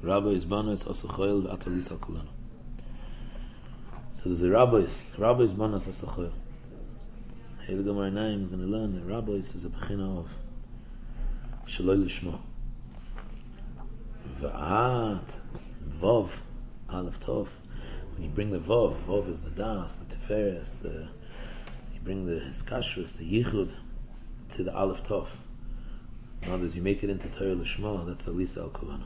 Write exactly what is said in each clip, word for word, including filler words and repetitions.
Rabbis banas asachoil v'atalis al kulanu. So there's a rabbis, rabbis banas asachoil. Heilige Marinaim is going to learn that rabbis is a bechina of shaloi lishma. V'at vav aleph tov. When you bring the vav, vav is the das, the tiferes, the you bring the hiskashrus, the yichud to the aleph tov. In other words, you make it into Torah Lishma, that's Alisa al Kulanu.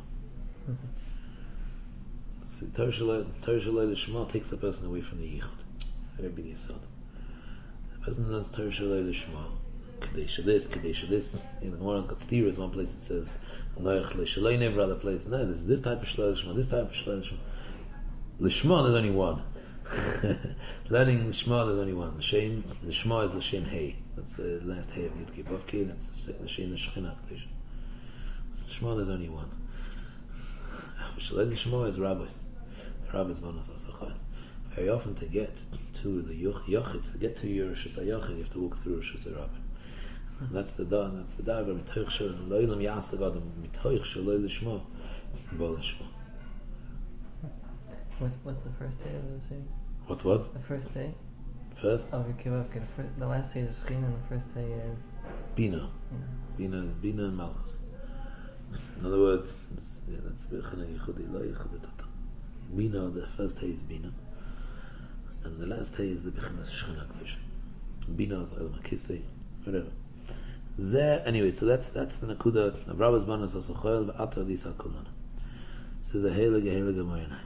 So Torah Shalai Lishma takes a person away from the Yichud. Very big Yisod. The person learns Torah Shalai Lishma, Kadesha this, Kadesha this. You know, the Gemara's got steers, one place it says, Anoich Shalai Never, other place. No, this is this type of Shalai Lishma, this type of Shalai Lishma. Lishma, there's only one. Learning Lishma, there's only one. L'shem, Lishma is L'shem Hey. That's the last Hey of the Yudki Bavki. That's L'shem L'shchina Kedusha. Lishma, there's only one. Shalai Lishma is rabbis. Rabbis bonus asachai. Very often to get to the Yochid, to get to your Rishus HaYochid, you have to walk through Rishus HaRabbi. And that's the da, that's the da. Mitoich Shalai Lo'ilam Yasag Adam. Mitoich Shalai Lishma. Bo Lishma. What's what's the first day of the day? What's what? The first day. First? Oh, Kivavke. The, first, the last day is Shechina, and the first day is Bina. Yeah. Bina, Bina and Malchus. In other words, it's, yeah, that's Bechina Yichudi Lo Yichudi Tata. Bina, the first day is Bina, and the last day is the Bechina Shechina Kedusha. Bina is El Makisei, whatever. There, anyway, so that's that's the Nakuda of Rabbis Banas Asochoel V'Ata Lisa Kulana. Says a Heilige Heilige Moyenai.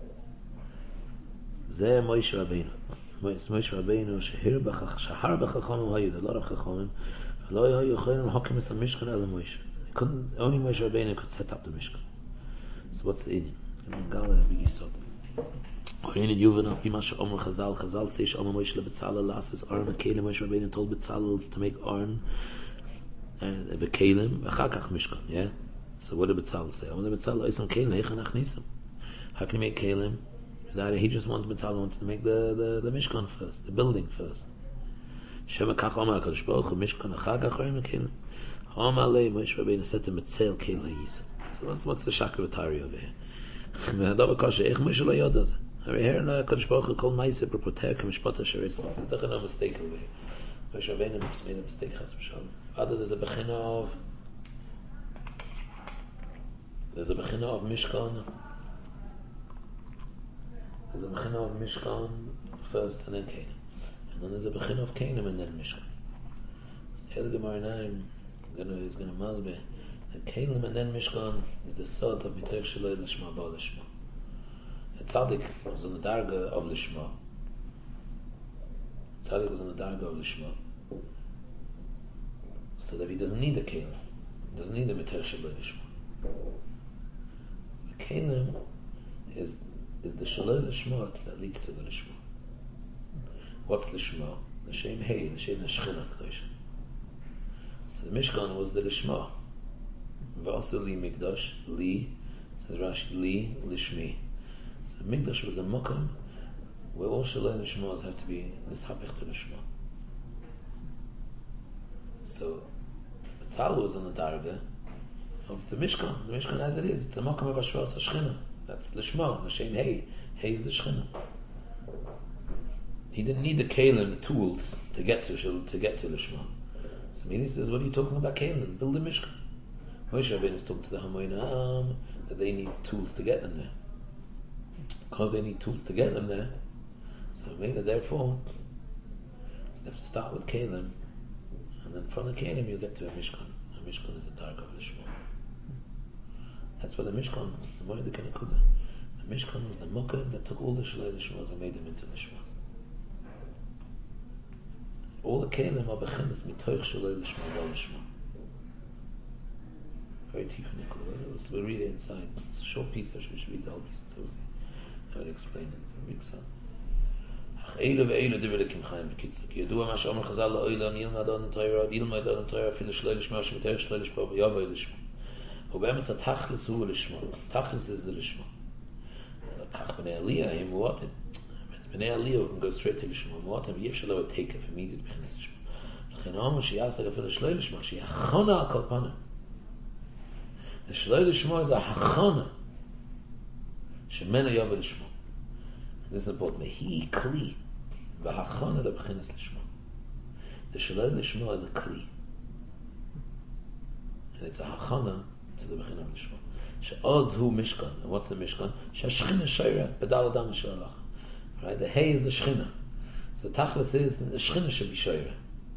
Zeh Moshe Rabbeinu. Moshe Rabbeinu shehir b'chach shahar b'chachamim hayud. A lot of chachamim. Lo yayu cholim hakim es hamishkan el Moshe. Couldn't only Moshe Rabbeinu could set up the mishkan. So what's the idea? Gala big yisod. Oyin yuvana b'ma she'omer Chazal. Chazal say she'omer Moshe leBetzalel lasses arn v'kelim. Moshe Rabbeinu told Betzalel to make arn and v'kelim v'chakach mishkan. Yeah. So what did Betzalel say? Omer Betzalel oisam kelim heichan achnisam. How can you make kelim? That he just wanted Betzalel wanted to make the, the, the Mishkan first, the building first. Shema kach Omar HaKadosh Baruch Hu Mishkan achar kach Chorim HaKelim. Omar Lei Moshe Rabbeinu said to Metzel Keil HaYisam. So what's, what's the Shakar V'Tari over here? V'hadav HaKasha Eich Moshe Lo YodAz. Over here, HaKadosh Baruch Hu Kol Maaseh B'Poter K'Mishpat Asher Yisrael. There's definitely no mistake over here. Moshe Rabbeinu made a mistake, Chas V'Shalom. Other there's a Bechina of there's a Bechina of Mishkan. There's a Bechina of Mishkan first and then Canaan. And then there's a Bechina of Canaan and then Mishkan. So Heilige Marinaim is going to mazbe that Canaan and then Mishkan is the sort of Mitoich Shalai Lishma Ba Lishma. The Tzaddik was on the Darga of Lishma. The Tzaddik was on the Darga of Lishma. So that he doesn't need a Canaan. He doesn't need a Mitoich Shalai Lishma. The Canaan is is the Shalai Lishma that leads to the Lishma. What's Lishma? The Shem Hey, the Shem Shechina Kedusha. So the Mishkan was the Lishma. V'asu li Mikdash, li, says Rashi, li, Lishmi. So Mikdash was the Mokam where all Shalai Lishmas have to be Nishapich to Lishma. So Betzalel was on the Darga of the Mishkan. The Mishkan as it is, it's a Mokam of Ashras HaShechina. That's Lishma, L'Shem Hey. Hey is the Shechina. He didn't need the Kalim, the tools, to get to to get to Lishma. So he says, what are you talking about Kalim? Build a Mishkan. Moshe Rabbeinu is talking to the Hamoinam that they need tools to get them there. Because they need tools to get them there, so maybe therefore, you have to start with Kalim, and then from the Kalim you'll get to a Mishkan. A Mishkan is a dark of Lishma. That's what the Mishkan is. The Moed Kanakuda. The Mishkan was the Mukah that took all the Shalai Lishmas and made them into Lishmas. All the Kalim are Bechinas Mitoich Shalai Lishma Ba Lishma. Very deep in the Kulah. We'll read it inside. It's a short piece. I should read the whole piece. So we'll see how to explain it. Big son. Eile ve'eile divelekim chayim b'kitzuk. Yedua ma she'omer Chazal la'olam yilmad adon Torah yilmad adon Torah afilu Shalai Lishma shemitoich Shalai Lishma v'yavai Lishma. Ube'emes ha'tachlis hu Lishma. Tachlis is the Lishma. Kach b'nei Aliyah him mu'atim. B'nei Aliyah can go straight to Lishma. Mu'atim v'yev shelo take if immediate b'chinas Lishma. L'chein ha'omer she'yasek afilu Shalai Lishma she'yachona al kol panim. The Shalai Lishma is a hachana Shemenu Yava Lishma. This is important. He Kli. V'hachana lebchinas Lishma. The Shalom Lishma is a Kli. And it's a hachana to the Bechina Lishma. She'oz hu Mishkan. And what's the Mishkan? She'ashchina Sheira B'dal Adam She'alach. Right? The Hay is the Shechina. So Tachlis is the Shechina should be Sheira.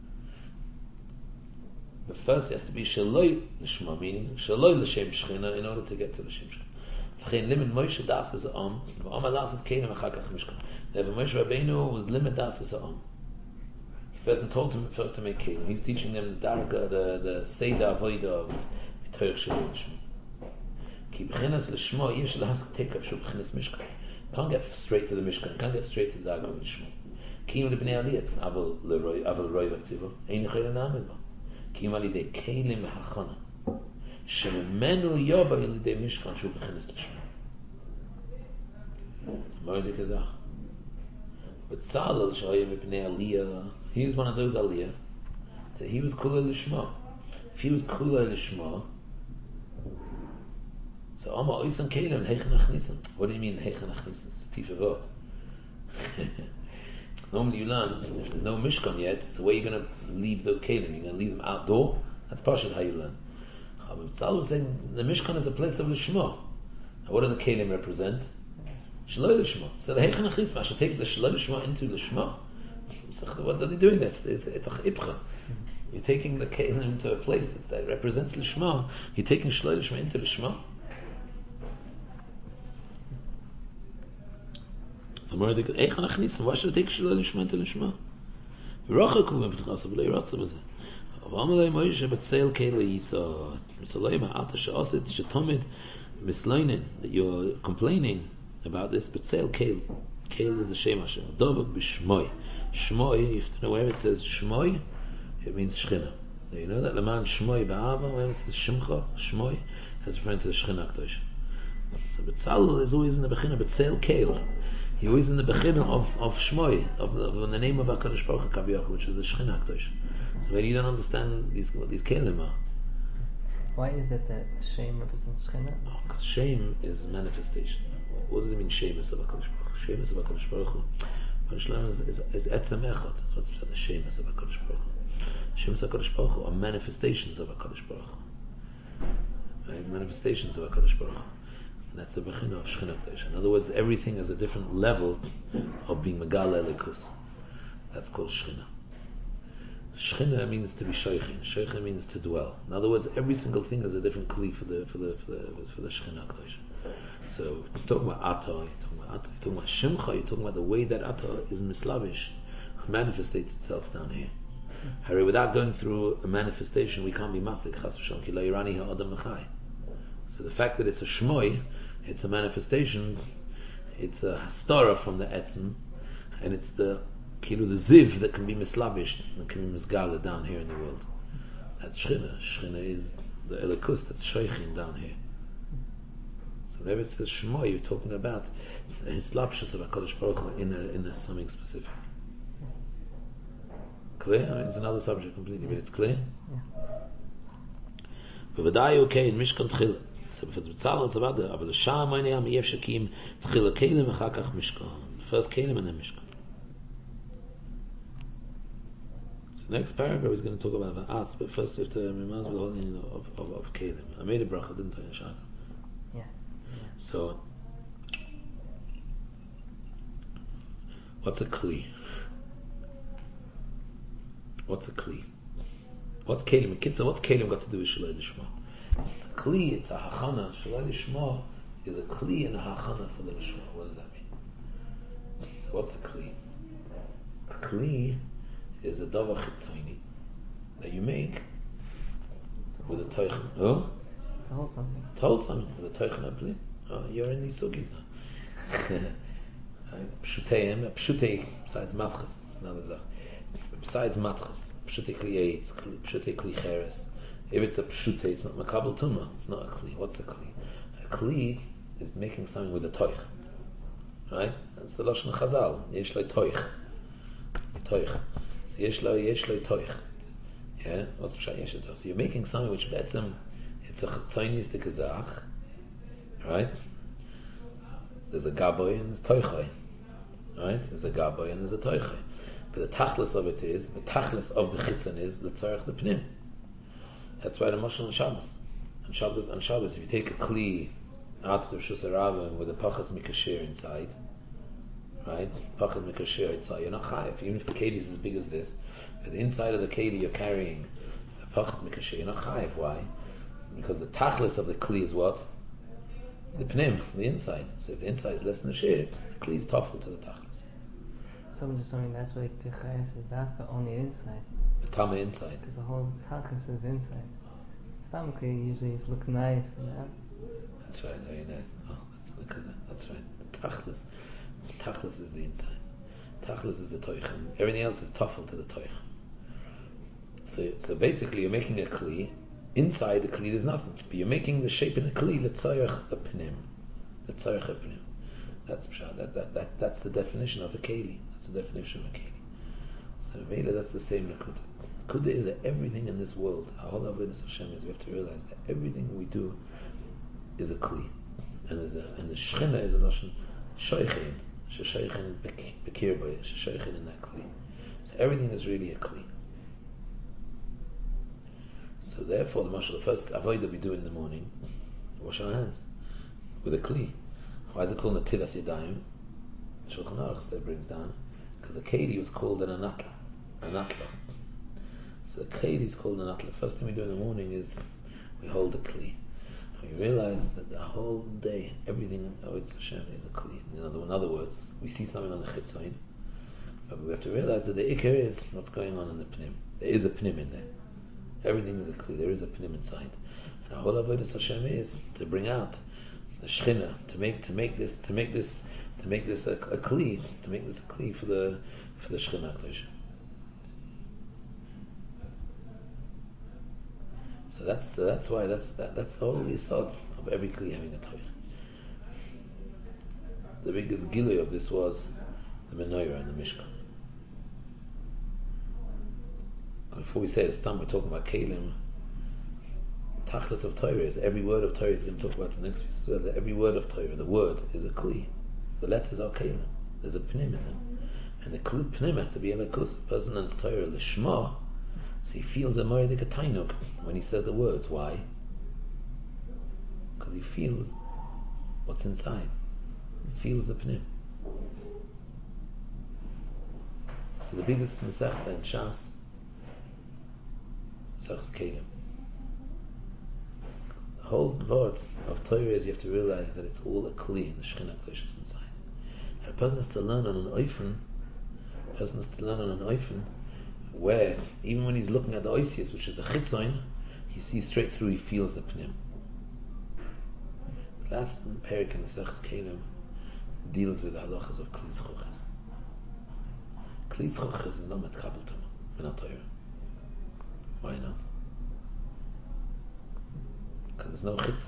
But first it has to be Shaloi Lishma, meaning Shaloi L'Shem Shechina in order to get to L'Shem Shechina. L'chein limit Moshe Das is Am. V'Am Das is Kelim Achakach Mishkan. Therefore Moshe Rabbeinu was limit Das is Am. He first told him first to make Kelim. He was teaching them the Darga, the, the Seder Avodah of Torah Shaloi Lishma. Ki B'chinas Lishma Yesh L'Hask Tekav Shul B'chinas Mishkan. You can't get straight to the Mishkan. You can't get straight to the Darga of Lishma. Ki Yim L'Bnei Aliyah Aval L'Roi Aval Roi V'Tziva Ein Chayla Na'amid Ba. Ki Yim Alidei Kelim Hachana Shemenu Yova Yilidei Mishkan Shul B'chinas Lishma. Moedik Azach. But Tzalel Shayim Ibnei Aliyah, he's one of those Aliyah that he was Kula Lishma. If he was Kula Lishma, so Amma Oisan Kelim Heichen Achnisan. What do you mean Heichen Achnisan? Pifavo. Normally you learn if there's no Mishkan yet, so where are you going to leave those Kelim? You're going to leave them outdoor. That's partially how you learn. But Tzalel was saying the Mishkan is a place of Lishma. Now what do the Kelim represent? Shaloi Lishma. So the Heichen Achnisan, I should take the Shaloi Lishma into Lishma. What are they doing that? It's a Ibcha. You're taking the Kelim into a place that, that represents Lishma. You're taking Shaloi Lishma into Lishma. Why should I take Shaloi Lishma into Lishma? V'rachaku v'b'tchasa v'lei ratza b'zeh. V'amalei Moshe b'tzeil keli yisa. V'tzalei ma'ata she'asit she'tomid misleinin. That you're complaining about this. B'tzeil keli. Keli is the Shem Hashem. Dovak b'shmoi. Shmoi, if you know where it says Shmoi, it means Shechina. Now you know that Leman Shmoi ba'ava, where it says Shimcha, Shmoi, that's referring to the Shechina Akdosh. So B'tzalel is always in the Bechina, B'tzeil Keil. He always in the Bechina of, of Shmoi, of the, of the name of HaKadosh Baruch Hu Kaviyach, which is the Shechina Akdosh. So maybe you don't understand these, what these Keilim are. Why is it that Shem represents Shechina? Oh, because Shem is manifestation. What does it mean Shem is of HaKadosh Baruch Hu? Shem is of HaKadosh Baruch Hu. Shalom is is is etzem echad. That's what's said. The Shem is of HaKadosh Baruch Hu. Shem is HaKadosh Baruch Hu are manifestations of HaKadosh Baruch Hu. Right? Manifestations of HaKadosh Baruch Hu. And that's the Bechina of Shechina Akdosh. In other words, everything has a different level of being Megala Elikus. That's called Shechina. Shechina means to be Shoichin. Shoichin means to dwell. In other words, every single thing is a different kli for the for the for the for the Shechina Akdosh. So you're talking about Atah, you're talking about Atah, you're talking about Shimcha, you're talking about the way that Atah is mislavish, manifests itself down here. Harry, without going through a manifestation, we can't be masik chas v'shalom ki lo yirani ha'adam mechai. So the fact that it's a shmoi, it's a manifestation, it's a hastara from the etzem, and it's the kilu the ziv that can be mislavish and can be misgala down here in the world. That's Shechina. Shechina is the elikus that's shoichin down here. So whenever it says Shema, you're talking about his lapshus of HaKadosh Baruch Hu in a, in a something specific. Clear? I mean, it's another subject completely, but it's clear? V'vadai okay in Mishkan Tchila. So for the B'tzalel it's about the Aval Shah Moinei Ha'miyev Shakim Tchila Kelim V'chakach Mishkan. First Kelim and then Mishkan. So the next paragraph is going to talk about the arts, but first we have to remind the whole meaning of, of, of Kelim. I made a bracha, didn't I, Shaka? Yeah. So, what's a kli? What's a kli? What's kelim? Kitza, what's kelim got to do with Shaloi Lishma? It's a kli, it's a hachana. Shaloi Lishma is a kli and a hachana for the Lishma. What does that mean? So what's a kli? A kli is a davar chitzoni that you make with a toichin. Oh? To hold something. To hold something with a toichin apli. Oh, you're in these sugis now. Pshuteim, pshutei besides matchas. It's another zach. Besides matchas, pshutei kli eitz, pshutei kli cheres. If it's a pshutei, it's not makabel tuma. It's not a kli. What's a kli? A kli is making something with a toich. Right? That's the lashon Chazal. Yesh lo toich. Toich. So yesh lo yesh lo toich. Yeah. What's pshat yesh lo? So you're making something which betzem it's a chitzonis de kazach. Right? there's a gaboy and there's toichai. Right? There's a gaboy and there's a toichai. But the tachlis of it is, the tachlis of the chitzon is the tzarech the pnim. That's why the mashal on Shabbos. On Shabbos, on Shabbos, if you take a kli out of the Rishus HaRabim with a pachas mikasher inside, right? Pachas mikasher inside, you're not chayiv. Even if the keli is as big as this, but the inside of the keli you're carrying a pachas mikasher, you're not chayiv. Why? Because the tachlis of the kli is what? The pnim, the inside. So if the inside is less than the shir, the kli is tougher to the tachlis. Someone just told me that's why Tichayas is dafka only inside. The tama inside. Because the whole tachlis is inside. Stomachly usually it looks nice. Yeah? That's right, very nice. Oh, that's good. That's right. The tachlis. The tachlis is the inside. Tachlis is the toich. Everything else is tuffle to the toich. So, so basically you're making a kli. Inside the kli there's nothing. But you're making the shape in the kli, l'tzayach a pnim. L'tzayach a pnim. That's that, that, that, that's the definition of a keli. That's the definition of a keli. So really that's the same nakuda. Kuda is that everything in this world, our whole avodas Hashem is we have to realize that everything we do is a kli. And there's a and the shchina is a notion shoichin. Shoichin bekir by shoichin in that kli. So everything is really a kli. So therefore the mashal, the first avodah we do in the morning, wash our hands with a kli. Why is it called Natilas Yadayim? Shulchan Aruch that brings down because the keli was called an anatla, anatla. So the keli is called an anatla. First thing we do in the morning is we hold a kli. We realize that the whole day, everything in Avodas Hashem is a kli. In other, in other words, we see something on the chitzain, but we have to realize that the ikar is what's going on in the pnim. There is a pnim in there. Everything is a kli. There is a pnim inside. And our whole Avodas Hashem is to bring out the shchina, to make to make this to make this to make this a, a kli, to make this a kli for the for the shchina Kedusha. So that's so that's why that's that, that's the whole yesod of every kli having a toich. The biggest gilui of this was the menorah and the mishkan. And before we say it, Stam, we're talking about kelim. Tachlis of Torah is every word of Torah is going to talk about the next week. So that every word of Torah, the word is a kli. The letters are kelim. There's a pnim in them, and the kli, pnim has to be elakus. A person learns Torah lishma, so he feels a moedik tainuk when he says the words. Why? Because he feels what's inside. He feels the pnim. So the biggest mesechta in Shas, Mesechus Kelim. The whole word of Torah is you have to realize that it's all a kli in the Shechina Kedusha is inside. And a person has to learn on an oifen, a person has to learn on an oifen where even when he's looking at the oisius, which is the chitzoin, he sees straight through, he feels the pnim. The last parak in Mesechus Kelim deals with the halachas of kli zchuches. Kli zchuches is not metkabel tumah, not Torah. Why not? Because there's no chitz.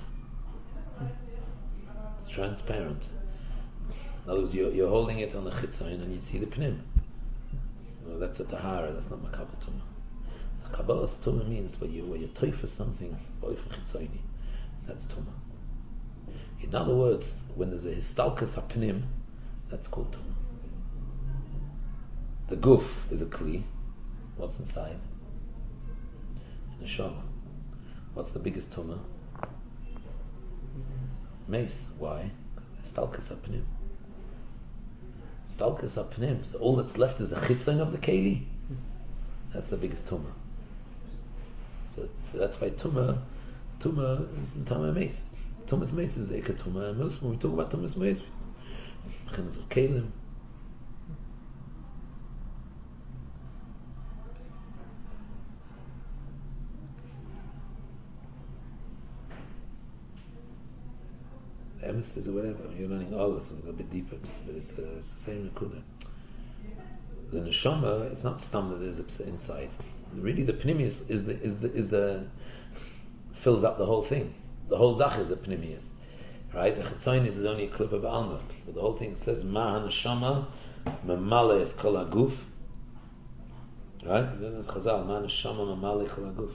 It's transparent. In other words, you're, you're holding it on the chitzain and you see the pnim. Well, that's a tahara, that's not makabel tumah. The kabbalas tumah means where you where you toifer something boifen chitzaini. That's tumah. In other words, when there's a histalkas hapnim, that's called tumah. The guf is a kli. What's inside? Neshama. What's the biggest tumah? Mace. Why? Because stalkas apnim. Stalkas apnim. So all that's left is the chitzon of the keli. That's the biggest tumah. So, so that's why tumah, tumah is the tumah mace. Tumah's mace is the ikar tumah. And most when we talk about tumah's mace, chenas of kelim. Emesis or whatever, you're learning all this a bit deeper, but it's, uh, it's the same nakuda. The neshama, it's not stam that there's inside. Really, the pnimius is the is the is the fills up the whole thing. The whole zach is the pnimius, right? The chetzonis is only a clip of alma, but the whole thing says ma neshama memale es kol haguf, right? Then there's chazal ma neshama memale kol haguf.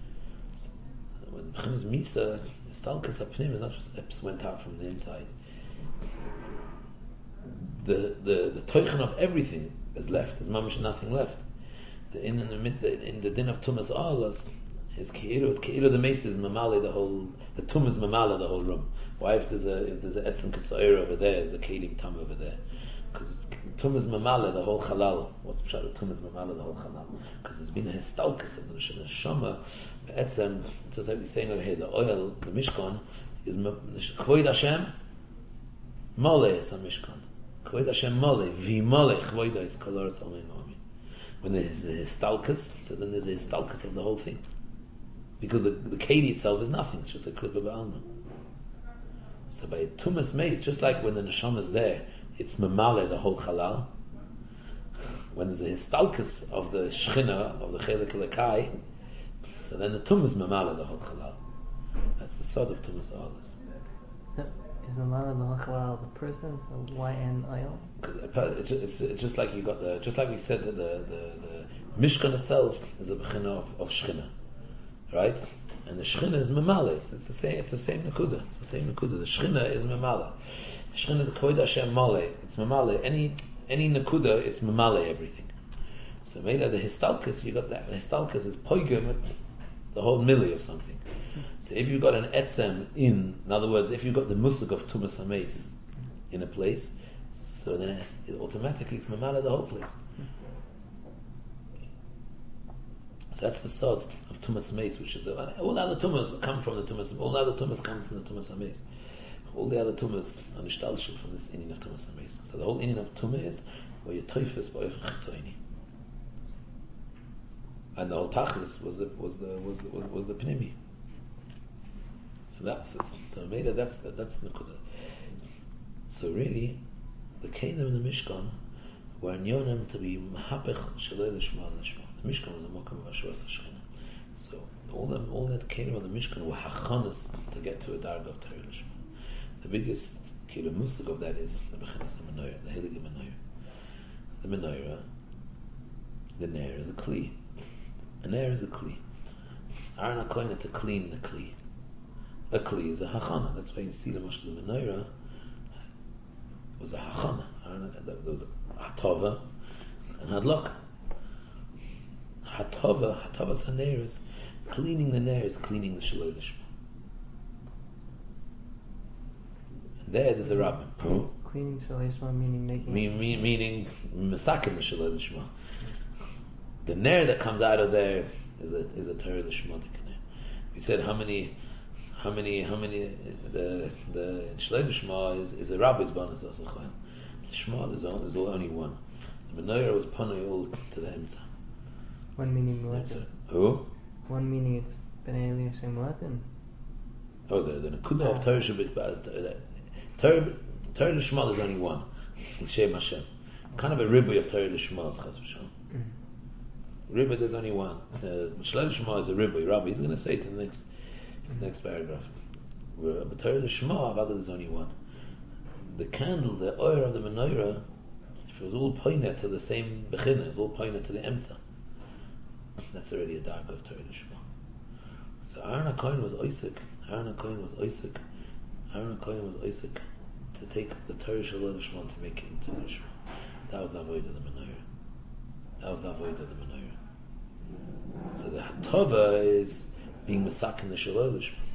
When B'chinas Misa, Stalkas HaPnim is not just Eps went out from the inside. the the the toichen of everything is left. There's mamish nothing left. The in, in the mid the, in the din of tumas alas is keilu. Is keilu the mace is mamale the whole. The tum is mamale the whole room. Why if there's a if there's a etzem kasayir over there, is the kelim tam over there? Because tum is mamale the whole halal. What's the tum is mamale the whole halal? Because there's been a histalkus of the neshama. Etzem, just like we saying over here, the oil, the mishkan is kvoid Hashem. Mole is a mishkan. Kvoid Hashem mole vi mole kvoida is kolor tzalmei mami. When there's a histalkus, so then there's a histalkus of the whole thing. Because the the keli itself is nothing. It's just a kriyas b'alma. So by tumas meis, just like when the neshama is there, it's memale the whole halal. When there's a histalkus of the shchina of the chelik lekai, so then the tum is memale the whole halal. That's the sod of tumas alas. So is mamala the halal the person? So why an oil? Because it's, it's, it's just like you got the just like we said that the the, the mishkan itself is a bechina of, of shchina, right? And the shchina is memale. It's the same. It's the same nakuda. It's the same nakuda. The shchina is memale. Shchina is kvoid Hashem male. It's memale. Any any nakuda, it's memale everything. So maybe the histalkus, you got that. The histalkus is poigim, the whole milli of something. So if you've got an etzem in, in other words, if you've got the musuk of tumas hameis in a place, so then it, it automatically it's memale the whole place. So that's the sod of tumas hameis, which is the all the other tumas come from the tumas. All the other tumas come from the tumas hameis. All the other tumas are nishtalshul from this inyan of tumas hameis. So the whole inyan of tumah is where you toifes by chitzoni. And the whole tachlis was the was the was the was, was the pnimi. So that's so made it, that's that, that's the nekuda. So really, the kelim in the mishkan were nyonim to be mahapich shalei lishma lishma. The mishkan was a mokum of ashuras hashchina. So all them all that kelim in the mishkan were hachanas to get to a darga of Torah lishma. The biggest kelim musig of that is the bechinas the menorah, the heilige menorah. The menorah, the ner is a kli. A ner is a kli. Aaron HaKohen to clean the kli. A kli is a hachana. That's why you see the mashal the menorah was a hachana. There was a hatova and hadlok. Hatova, hatova saner is cleaning the ner is cleaning the shaloi lishma. And there, there's a rabbin. Cleaning shaloi lishma meaning making. Me, me, meaning masakin the shaloi lishma. The ner that comes out of there is a is a Torah lishma. We said how many. How many? How many? The the Shlei Shema is is a rabbi's bonus also. The Shema is only, is only one. The menorah was panoi all to the Emtza. One meaning muatin. Who? One meaning it's Bnei Eli Hashem muatin. Oh, the the nekuda of Torah Shabbat. Torah Torah Lishma is only one. Shem Hashem. Kind of a ribui of Torah Lishma. Chas v'shalom. Ribui there's only one. The Shlei Shema is a ribui. Rabbi, he's going to say it in the next. Next paragraph. Where but Torah Lishma, rather there's only one. The candle, the oil of the menorah, if it was all pointed to the same bechina, it was all pointed to the emtza. That's already a dark of Torah Lishma. So Aaron HaKohen was Isaac. Aaron HaKohen was Isaac. Aaron HaKohen was Isaac to take the Torah Shalom Lishma to make it into Lishma. That was the avoid of the menorah. That was the avoid of the menorah. So the hatova is being masak in the shaloi lishmas,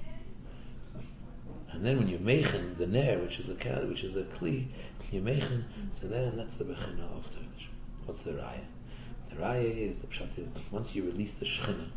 and then when you meichen the ner, which is a kat, which is a kli, you meichen. So then that's the bechina of Torah lishma. What's the raya? The raya is the pshat is once you release the shchina.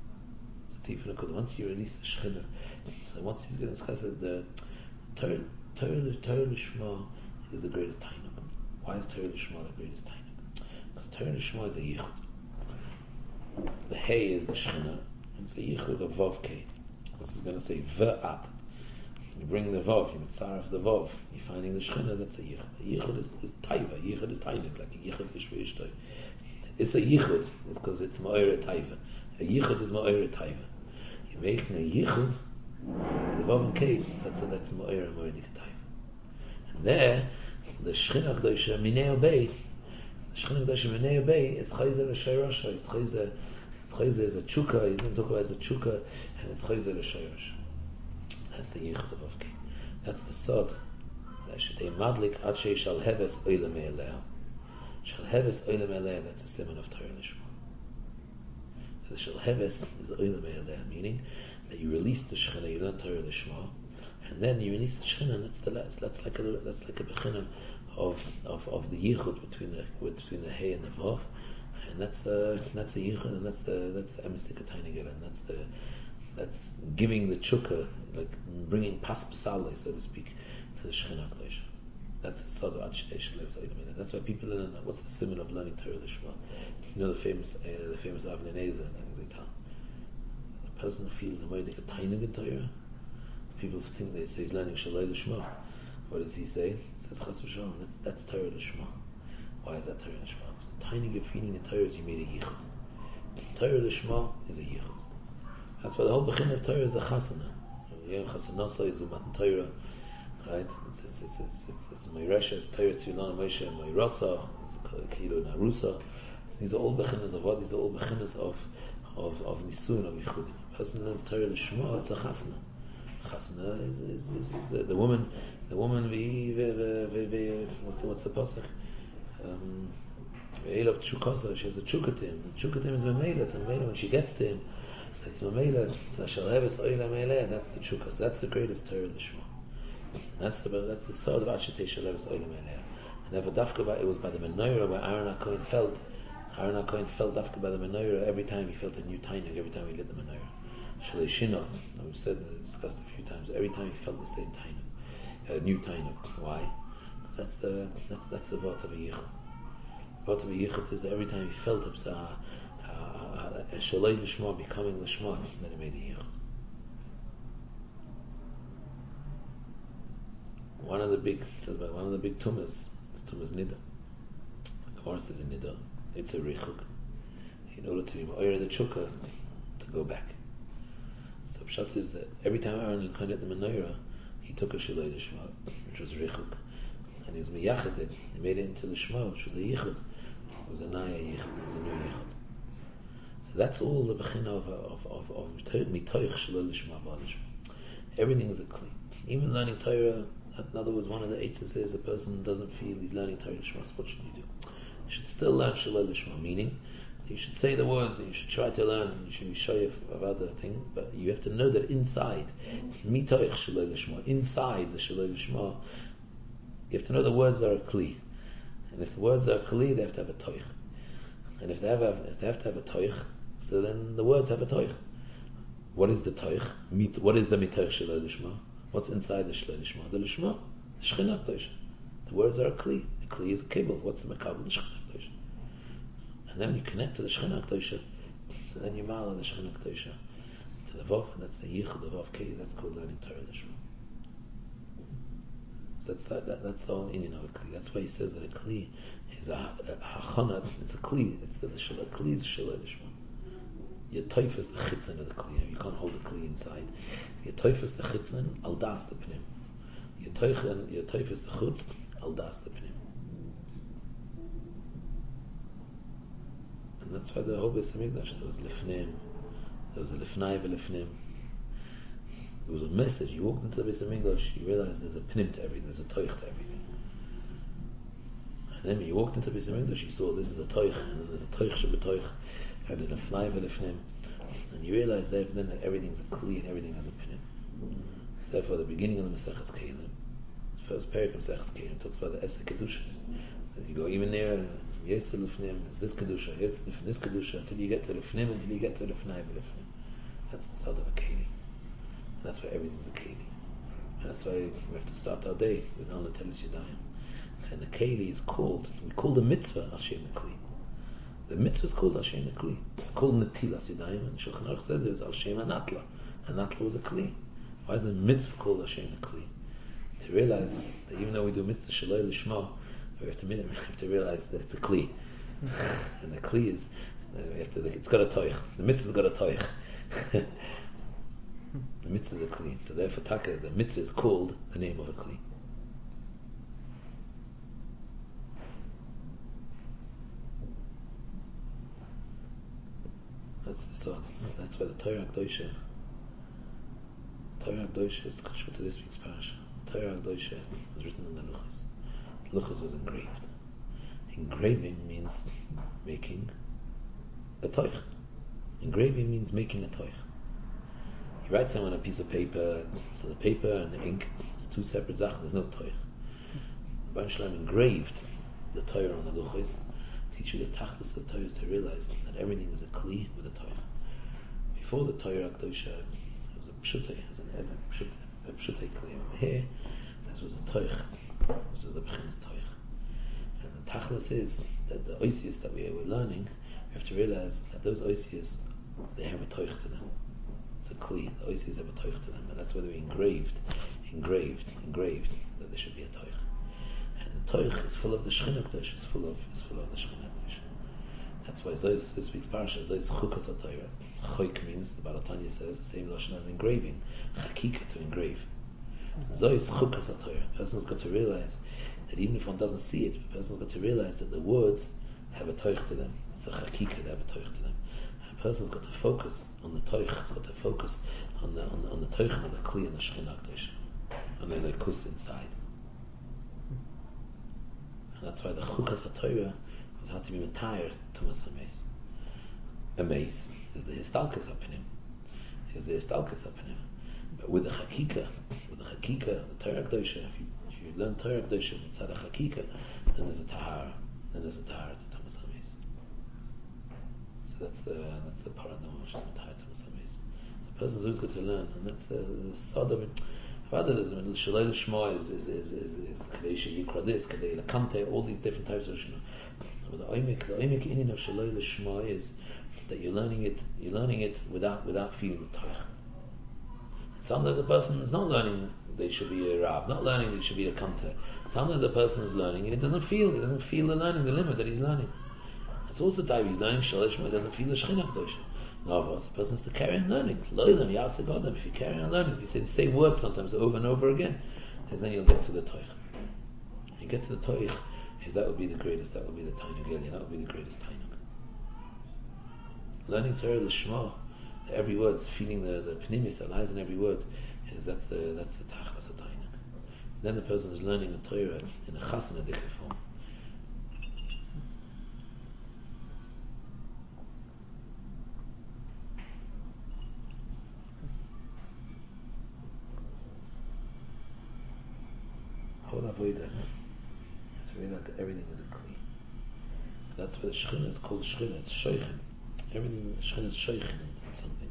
Once you release the shchina, so once he's going to discuss it, the Torah Torah lishma is the greatest tainuk. Why is Torah lishma the greatest tainuk? Because Torah lishma is a yichud. The hay is the shchina. It's a yichud of vav kei. This is going to say v'at. You bring the vav, you mitzaref the vav. You're finding the shchina. That's a yichud. A yichud is, is taiva. Yichud is tainik, like a yichud ishva ishtoi. It's a yichud. It's because it's ma'ore taiva. A yichud is ma'ore taiva. You're making a yichud. The vav and kei. So that's that's ma'ore ma'ore taiva. And there, the shchina k'dosha minei obei. The shchina k'dosha minei obei is chayzer l'shayrosha. It's chayzer. Chayzer is a chukka, he's going to talk about as a chukka, and it's chayzer l'shayrosh. That's the yichud of Avkei. That's the sod Shetei madlik ad shei shal heves oile me'eleh. Shal heves oile me'eleh, that's a simon of Torah Lishma. So the shal heves is oile me'eleh, meaning that you release the Shechina, you learn Torah Lishma, and then you release the Shechina, and that's the last, that's like a, that's like a bechina of, of, of the yichud between the, between the Hey and the Vav, and that's, uh, that's the yichud, and that's the, that's the emistik ataynigal, and that's the, that's giving the chukka, like bringing pas pasale, so to speak, to the Shechina K'dosh. That's the sod of Ad Shetei Shel Heves Oile Me'eleh. That's why people learn. What's the simon of learning Torah Lishma? You know the famous, uh, the famous Avnei Nezer, like they tell. The person feels a way like a tiny in Torah. People think they say he's learning Shalei Lishma. What does he say? He says Chas v'Shalom. That's that's Torah Lishma. Why is that Torah Lishma? Because the tiny you're feeling in Torah is you made a yichud. Torah Lishma is a yichud. That's why the whole bechin of Torah is a chasana. Yeah, chasanasa is umat Torah, right? It's it's it's it's it's, it's Meiresha, it's Torah Tzilana Moshe, Meirasa, it's Kilo Narusa. These are all bechinas of what? These are all bechinas of of of nisun of yichudim. A person learns Torah Lishma, it's a chasana. Chasana is is, is, is the, the woman, the woman vi vi vi vi what's the, what's the pasuk? Um, Elav Tshukasa, she has a chukatim. Chukatim is Mamela, it's Mamela when she gets to him. So it's Mamela, so Shal Heves Oile Me'eleh, that's the chukas, that's the greatest Torah Lishma. That's the that's the sword of Ad Shetei Shel Heves Oile Me'eleh. And ever dafka, it was by the menorah where Aaron HaKohen felt, Aaron HaKohen felt dafka by the menorah every time he felt a new tainug, every time he lit the menorah. Shalei Shina, we've said, discussed a few times, every time he felt the same tainug, a new tainug. Why? Because that's the that's that's the vort of a yichud. Vort of a yichud is that every time he felt it, a Shalei Lishma becoming Lishma, then he made a yichud. One of the big, says about one of the big tumas, is tumas nida. The Gemara says in nida, it's a rechuk. In order to be ma'ir the chukka, to go back. So pshat is that every time Aaron lit the menorah, he took a Shalei Lishma, which was rechuk, and he was miyachaded. He made it into Lishma, which was a yichud. It was a naya yichud. It was a new yichud. So that's all the bechina of of of of mitoich Shalei Lishma ba'alishma. Everything is a kli. Even learning Torah. In other words, one of the eitzes is a person doesn't feel he's learning Torah Lishma. What should you do? You should still learn Shalei Lishma, meaning you should say the words and you should try to learn and you should be shayef about the thing, but you have to know that inside, mitoich Shalei Lishma, inside the Shalei Lishma, you have to know the words are a kli. And if the words are a kli, they have to have a toich. And if they have, a, if they have to have a toich, so then the words have a toich. What is the toich? What is the mitoich Shalei Lishma? What's inside the Shalei Lishma? The Lishma, the Shechina K'dosh. The words are a kli. The kli is a cable. What's the makabel? The Shechina K'dosh. And then you connect to the Shechina K'dosh. So then you mala the Shechina K'dosh to the Vav. That's the Yichud, the Vav Kei. That's called learning Torah Lishma. So that's that, that, that's the whole Indian of a kli. That's why he says that a kli is a hachana. It's a kli. It's the Shalei kli is Shalei Lishma. Your toif is the chitzin of the kli. You can't hold the kli inside. Your toif is the chitzin, al das the pnim. Your toif, your toif is the chutz, al das the pnim. And that's why the whole Beis Hamikdash, there was lifnim, there was a lifnai v'lifnim. There was a message. You walked into the Beis Hamikdash, you realized there's a pnim to everything, there's a toich to everything. And then when you walked into the Beis Hamikdash, you saw this is a toich, and then there's a toich shebetoich. And then a fly v'lefnim, and you realize that then that everything's a kli and everything has a pinim. So therefore, the beginning of the Maseches Keilim, the first paragraph of Maseches Keilim talks about the Esek Kedushas. And you go even there, yes the lefnim, is this kedusha, yes this kedusha, until you get to lefnim, until you get to the fly v'lefnim. That's the sod of a keli, and that's why everything's a keli. And that's why we have to start our day with Al Natelis Yadayim. And the keli is called, we call the mitzvah Hashem Kli. The mitzvah is called Hashem Kli. It's called Netilas Yadayim, and Shulchan Aruch says it was Hashem Anatla. Anatla was a Kli. Why is the mitzvah called Hashem Kli? To realize that even though we do mitzvah Shalei Lishma, we have to, we have to realize that it's a Kli. And the Kli is, we have to, it's got a toich. The mitzvah's got a toich. The mitzvah is a Kli. So therefore, Taka, the mitzvah is called the name of a Kli. That's the sod. That's why the Torah K'dosha, Torah K'dosha is kashma to this week's parasha. Torah HaKadosh was written on the Luchos. The Luchos was engraved. Engraving means making a toich. Engraving means making a toich. You write something on a piece of paper, so the paper and the ink, it's two separate zachen, there's no toich. Baruch Shalom engraved the Torah on the Luchos, teach you the tachlis of the Torah is to realize that everything is a kli with a Torah. Before the Torah HaKadosh, it was a pshutei, it was an even, pshutei, a pshutei kli. Here, this was a toich, this was a b'chinas toich. And the tachlis is that the oisius that we were learning, we have to realize that those oisius, they have a toich to them. It's a kli, the oisius have a toich to them, and that's why they're engraved, engraved, engraved, that there should be a toich. And the toich is full of the Shechina Kedosh, is full of, is full of the Shechina Kedosh. That's why Zois, this week's parasha, Zois Chukas HaTorah. Choik means, the Baal Tanya says, the same lashon as engraving, chakika, to engrave. Zois Chukas HaTorah. The person's got to realize that even if one doesn't see it, the person's got to realize that the words have a toich to them. It's a chakika, they have a toich to them. And the person's got to focus on the toich, it's got to focus on the on the, on the toich of the kli and the Shechina Kedosh, and then the kus inside. And that's why the Chukas HaTorah was had to be retired to Tumas HaMeis. A mace is the histalkus up in him. Is the histalkus up in him. But with the Chakika, with the Chakika, the Torah HaKadosh, if you, if you learn Torah HaKadosh inside the Chakika, then there's a Tahara. Then there's a Tahara to Tumas HaMeis. So that's the that's the paranoma to retire to Tumas HaMeis. The person's always got to learn, and that's the, the sod of it. Rather, there's Shalei L'Shma is is is is is Kadei Sheyikra this, Kadei L'Kante, all these different types of Shema. But the Oimik, the Oimik Inin of Shalei L'Shma is that you're learning it, you're learning it without without feeling the Torah. Sometimes a person is not learning they should be a Rav, not learning they should be a Kante. Sometimes a person is learning and he doesn't feel, he doesn't feel the learning, the limit that he's learning. It's also the time he's learning Shalei L'Shma, he doesn't feel the Shechina Kedosh. No, the person has to carry on learning. If you carry on learning, if you say the same word sometimes over and over again, then you'll get to the Toich. You get to the Toich, is that will be the greatest, that will be the Tainug Elya, that will be the greatest Tainug. Learning Torah L'Shma, every word, feeling the, the pnimis that lies in every word, is that's the that's the Tachlas of Tainug. Then the person is learning the Torah in a Chasana Dikha form. Whole avodah to realize that everything is a kli. That's why the Shechina is called Shechina. It's Shoichin. Everything Shechina is Shoichin in something.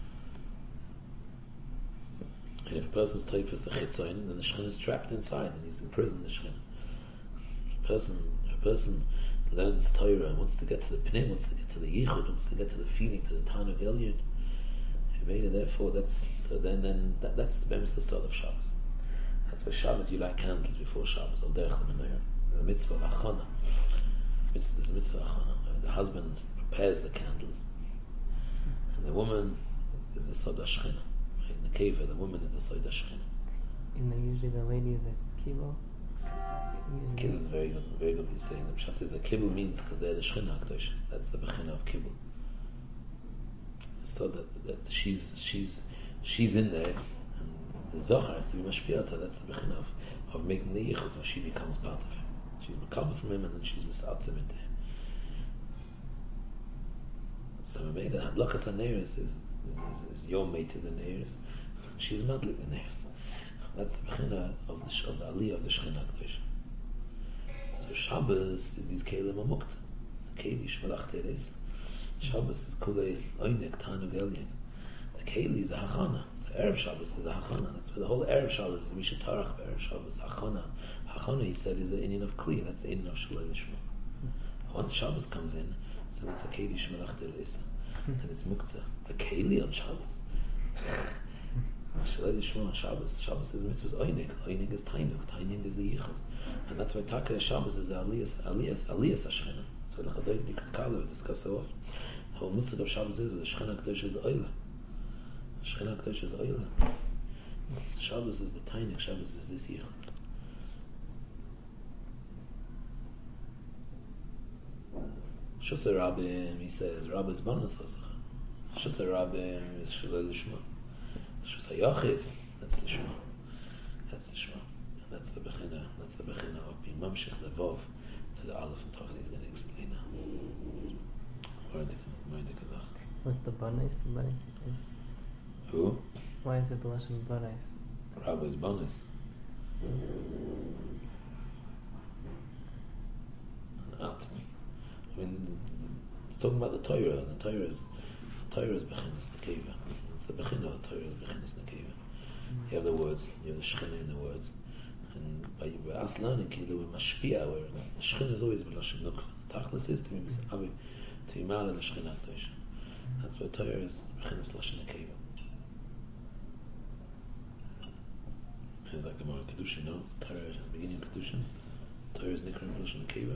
And if a person's type is the Chitzayin, then the Shechina is trapped inside and he's imprisoned. The Shechina. If a person, if a person learns Torah and wants to get to the Pnim, wants to get to the Yichud, wants to get to the feeling, to the Tanug Elyon, therefore that's so. Then then that, that's the Bemis the Sod of Shabbos. That's why Shabbos you light candles before Shabbos. Al derech l'menorah. The mitzvah of Achana. There's a mitzvah of Achana. The husband prepares the candles, and the woman is the Soda Shechina. In the Keva, the woman is the Soda Shechina. And then usually the lady is a kibbutz. Kibbutz is very good. Very good. What you're saying. The pshat is the kibbutz means because they're the Shechina Hakadosh. That's the bechina of kibbutz. So that that she's she's she's in there. The Zohar has to be mashpiyata. That's the bechina of, of making the yichud when she becomes part of him. She's makabel from him and then she's misatzim into him. So maybe the hadlakas haneres is is, is, is your mate to the neres. She's madlik the neres. That's the bechina of the of the aliyah of the Shechina Kedosh. So Shabbos is these kelim amukta. The keli shmalach teres. Shabbos is kulei oinek tanug elyon. The keli is a hachana. Erev Shabbos is a hachana. That's why the whole Erev Shabbos is the Misha Tarach Erev Shabbos. Hachana. Hachana, he said, is the Indian of Kli. That's the Indian of Shalei L'Shma. Once Shabbos comes in, so it's a Keli Shmelach Teresa. And it's Muktzah. A Keli on Shabbos. Shalei L'Shma on Shabbos. Shabbos is mitzvahs Oinig. Oinig is Tainug. Tainug is the Yichud. And that's why Taka Shabbos is Aliyas, Aliyas, Aliyas HaShechina. That's why the Chadoid Nikas Kala we discuss so often. The whole Musad of Shabbos is with the Shechina Kedosh is Oila. Shechina Kedosh is Oila. Shabbos is the Tainik, Shabbos is this Yichud. Shusay Rabbim, he says, Rabbi is Banas Osach. Shusay Rabbim is Shalei L'Shma. Shusay Yachid, that's L'Shma. That's L'Shma. That's the Bechina, that's the Bechina of being Mamshech Levov to the Aleph and Tov. He's going to explain now. What's the bonus? The bonus is. Who? Why is it B'Lashon bonus? Rabbi's bonus. Not. I mean, it's talking about the Torah, and the Torah is the Torah is Bechinas Nekeva. It's the Bechina of the Torah is Bechinas Nekeva. You have the words, you have the Shechina in the words, and by us learning, Kilu Mashpia, where the Shechina is always B'Lashon Nukva. Tachlis is to be Misavi, to be Ma'ala the Shechina Akdosh. That's why Torah is Bechinas Lashon Nekeva. It's like Gemara Kedushin, no? Torah is the beginning of Kedushin. Torah is Nikra Lashon Nekeva.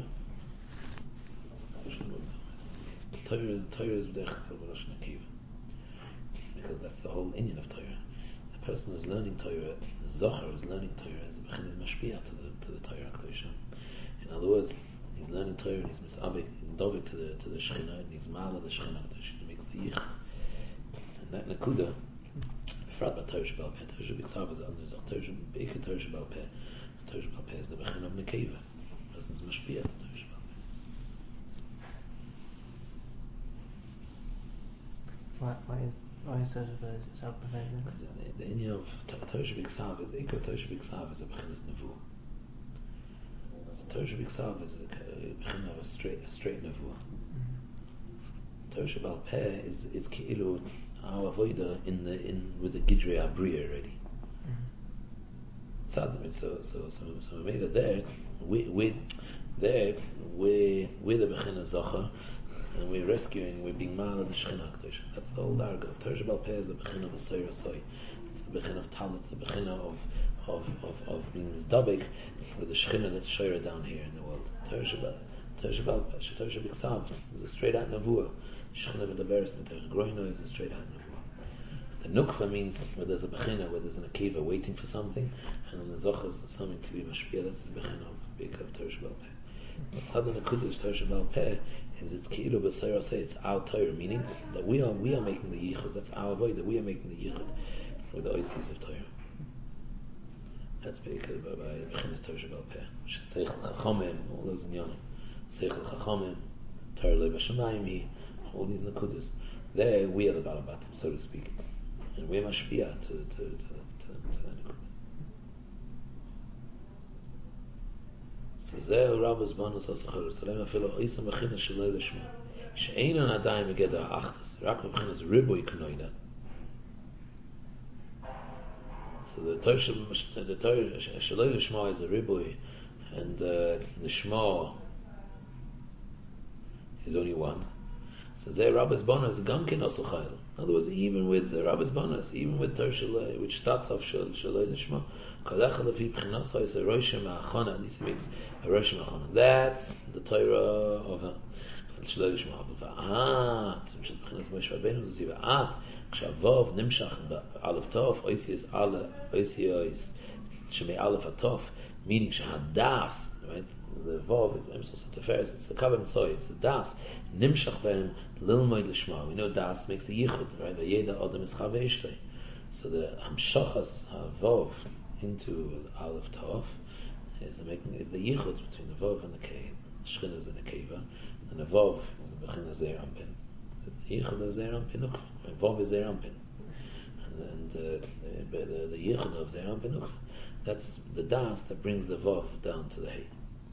Torah, Torah is B'derech Kol Lashon Nekeva, because that's the whole inyan of Torah. The person who's learning Torah, the Zohar is learning Torah, is the Bechinas Mashpia to the to the Torah Akdosh. In other words, he's learning Torah and he's misabik, he's dovik to the to the Shechina, and he's ma'ala the Shechina Akdosh. He makes the yich. And that nakuda, befrat by Torah Shebal Peh, Torah Shebiksav is under Zach, Torah Shebiksav, Torah Shebal Peh. Torah Shebal Peh is the Bechina of Nekeva. The person's Mashpia to Torah Shebal Peh. Why, why is why is Torah Shebal Peh? Because the inyan of Torah Shebiksav is Ikar Torah Shebiksav is a Bechinas Nevuah. Torah Shebiksav is a Bechina of a straight a straight Nevuah. Torah Shebal Peh is is Ki'ilu our avoida in the in with the Gidrei Abriya already. Mm-hmm. So so so so we made it there. We we there we we the Bechina Zochar, and we're rescuing. We're being man of the Shechina Akdosh. That's the whole darga of Torah Shebal Peh is the Bechina of the Soy Soy. It's the Bechina of Talit, the Bechina of of of of being mizdabek with the Shechina that's Shoyra down here in the world. Torah Shebal Torah Shebal Peh, Torah Shebiksav is a straight out Nevuah. Shechina v'daberes n'terech groino is a straight out Nevuah. The Nukva means where there's a Bechina, where there's an Akiva waiting for something, and then the Zochar is something to be Mashpia. That's the Bechina of Beka of Torah Shebal Peh. But Sadhan Akudish Torah Shebal Peh is it's Ki'ilu B'Sayra Say, it's our Torah, meaning that we are we are making the Yichud. That's our avoid, that we are making the Yichud for the Oisies of Torah. That's Beka by Bechinas Torah Shebal Peh, which is Seichel Chachamim, all those in Yonim. Seichel Chachamim, Torah Leva Shemayim, all these nakudas. There we are the balabatim, so to speak, and we're mashpia to to to to, to the nakuda. So zeh Rabbos bonus asachar. Salem afilo oisam bechina shelei lishma. She'enon adayim megeda ha'achtas. Rak b'chinas riboy kanoida. So the Torah, the Torah shelei lishma is a riboy, and uh, the shma is only one. So Zeh Rabbos bonus gamkin asachar. In other words, even with the Rabbos bonus, even with Torah shelei, which starts off shelei lishma, kalecha lefi b'chinas is a roshim ha'achana. This makes a roshim ha'achana. That's the Torah of shelei lishma. Va'at, which is b'chinas Moshe Rabbeinu, so see va'at kshavov nimshach ba'alef tov oisi is ale oisi ois shemei alef atov, meaning shahadas, right? The vav is emsos teferes. It's the kavam soy. It's the das nimshach beim lilmoid lishma. We know das makes the yichud, right? Vayeda adam is chavei. So the hamshachas havav into aleph tov is the making is the yichud between the vav and the kei. Shechina is in the keva, and the vav is the bechina zeir ampin. The yichud of zeir ampin ukva. Vav is zeir ampin, and uh, the the, the yichud of zeir ampin ukva. That's the das that brings the vav down to the hay.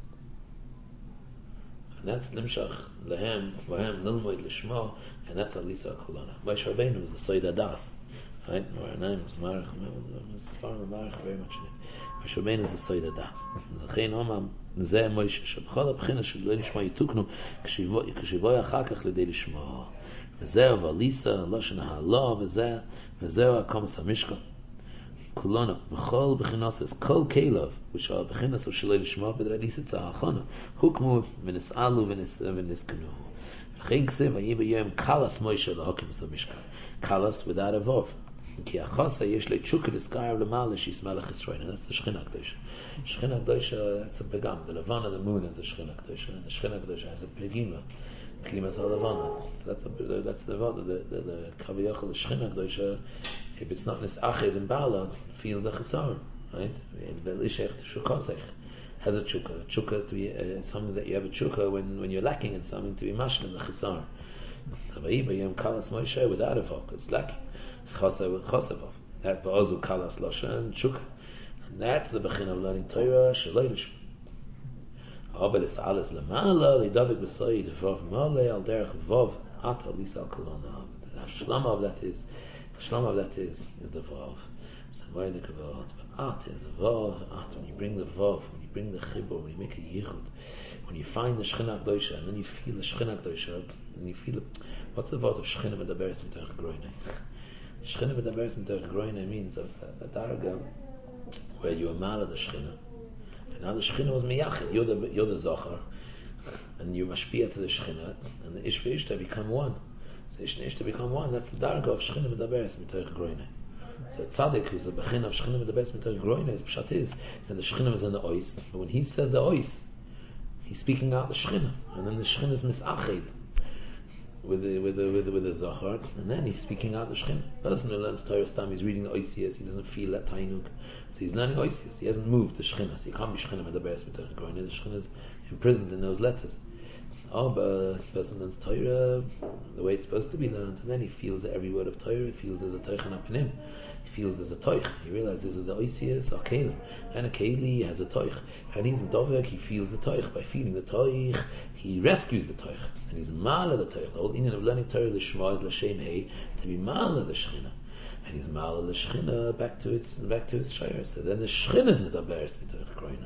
And that's nimshach lehem vahem lilmoid lishma, and that's alisa kolana. Moshe Rabbeinu was the soida das, right? Our name is Marach, is far Marach very much in it. Moshe Rabbeinu is the soida das. Zachein omam zeh Moshe shebchol abchina sheloi lishma yituknu kshivoy achar kach lidei lishma. V'zeh valisa loshen ha'ala v'zeh v'zeh ha'komas hamishkan. Kulana b'chol b'chinas kol kelav, which are b'chinas of shelei lishma, but that is it's a hachana. Hukmu v'nisalu v'niskanu. V'chein ksev ayi b'yom kalas Moshe lahakim samishkan. Kalas without a vav. Ki achasa yesh le'tshukah l'skarav l'mal l'shis melech Yisrael. And that's the Shechina Akdosha. Shechina Akdosha, that's the pegam. The levana, the moon is the Shechina Akdosha, and the Shechina Akdosha has a pegima. Pegima salavana. So that's the that's the the the the kaviyachal the Shechina Akdosha. If it's not nisached in Bala, feels a chesar. right? Has a chukka. Chukka to be uh, something that you have a chukka when, when you're lacking in something to be mashal in the chisar. Sabayiba yom kalas Moshe without a vav, it's lacking. Chasa with chasavav. That ba'azu kalas losha and chukka. And that's the bechin of learning Torah shaloi lishma. Abel is alas lamala lidavik b'soid vav male al derech vav at alis al kolona. The shlama of that is, the shlama of that is is the vav. So why the kavod? But at is a vav. At when you bring the vav, when you bring the chibur, when you make a yichud, when you find the shechina k'dosha, and then you feel the shechina k'dosha, and you feel it. What's the vav of shechina medaberes mitoch groine? Shechina medaberes mitoch groine means a, a, a darga where you are mal of the shechina, and now the shechina was miyachid. You're the you're the zachar, and you mashpia to the shechina, and the ish ve'ishta become one. So ish and ishta become one. That's the darga of shechina medaberes mitoch groine. So tzaddik, who's the bechin of shechina medaberes mitoch groine, is pshat is that the shechina is in the ois. But when he says the ois, he's speaking out the shechina, and then the shechina is misached with the with the with the, with the zachar, and then he's speaking out the shechina. Person who learns Torah stam, he's reading the oisias, he doesn't feel that tainuk, so he's learning oisias. He hasn't moved the shechina, so he can't be shechina medaberes mitoch groine. The shechina is imprisoned in those letters. Oh, but a person learns Torah the way it's supposed to be learned, and then he feels that every word of Torah, he feels there's a toichan up in him. He feels there's a toich. He realizes there's the oisias, a kelim, and a keli has a toich. And he's medovek, he feels the toich. By feeling the toich, he rescues the toich. And he's mala the toich. The whole Indian of learning Torah, the Shema is l'shem hei, to be mala the shechina. And he's mala the shechina back to its back to its shayr. So then the shechina is medaberes mitoch groina.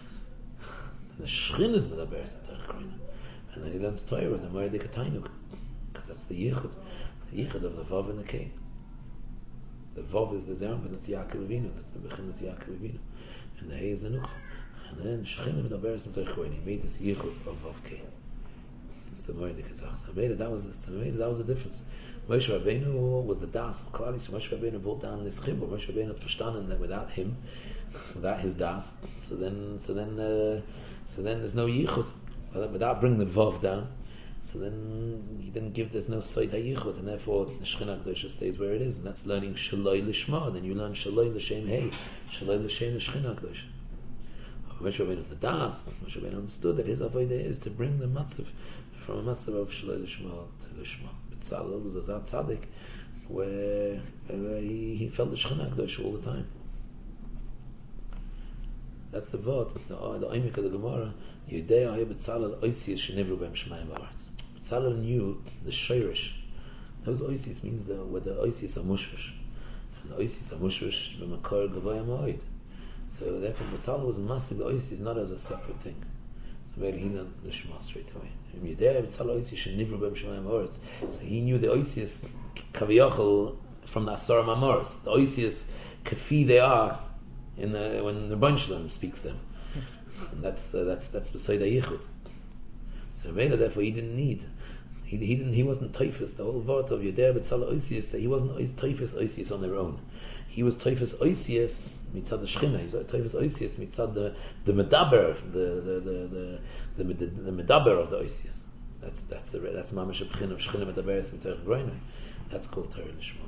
The shechina is medaberes mitoch groina. And then he learns Torah, the Moedik Tainuk, because that's the yichud, the yichud of the vav and the kei. The vav is the zerm, and it's Yaakov Avinu. That's the bechin, that's Yaakov Avinu, and the hay is the nukva. And then shechina medaberes mitoch groina. He made this yichud of vav kei. It's the Moedik Zach. So made it. That was so made it, that was the difference. Moshe Rabbeinu was the das of Klal Yisrael. Moshe Rabbeinu brought down this chibur. Moshe Rabbeinu had verstanden that without him, without his das, so then so then uh, so then there's no yichud. Without bringing the vav down, so then he didn't give. There's no soid hayichud, and therefore the shechina k'dosha stays where it is, and that's learning shaloi lishma. Then you learn shaloi l'shem hey, shaloi l'shem the shechina k'dosha. Moshe Rabbeinu is the das. Moshe Rabbeinu understood that his avodah is to bring the matzav from a matzav of shaloi lishma to lishma. B'tzalel was a zat tzaddik where, where he, he felt the shechina k'dosha all the time. That's the vod, the the oimik of the Gemara. Yudei ahi B'tzalel oisius shenivru b'hem shemayim v'aretz. B'tzalel knew the shayrish. Those oisius means the where the oisius are mushrish, and the oisius are mushrish b'makor gavoya ma'od. So therefore, B'tzalel was massive the oisius not as a separate thing. So maybe he knew the shema straight away. Yudei B'tzalel oisius shenivru b'hem shemayim v'aretz. So he knew the oisius kaviyachol from the Asar Mamoros. The oisius kafi they are. In the, when the bunch of them speaks them, and that's uh, that's that's beside the yichud. So Mela, therefore, he didn't need. He, he didn't. He wasn't typhus. The whole word of Yudei B'tzalel oisius that he wasn't typhus oisius on their own. He was typhus oisius mitzad the shechina. He was typhus oisius mitzad the the medaber the the the the the, the, the medaber of the oisius. That's that's the that's mamash b'chin of shechina medaberes mitoch groina. That's called Torah Lishma.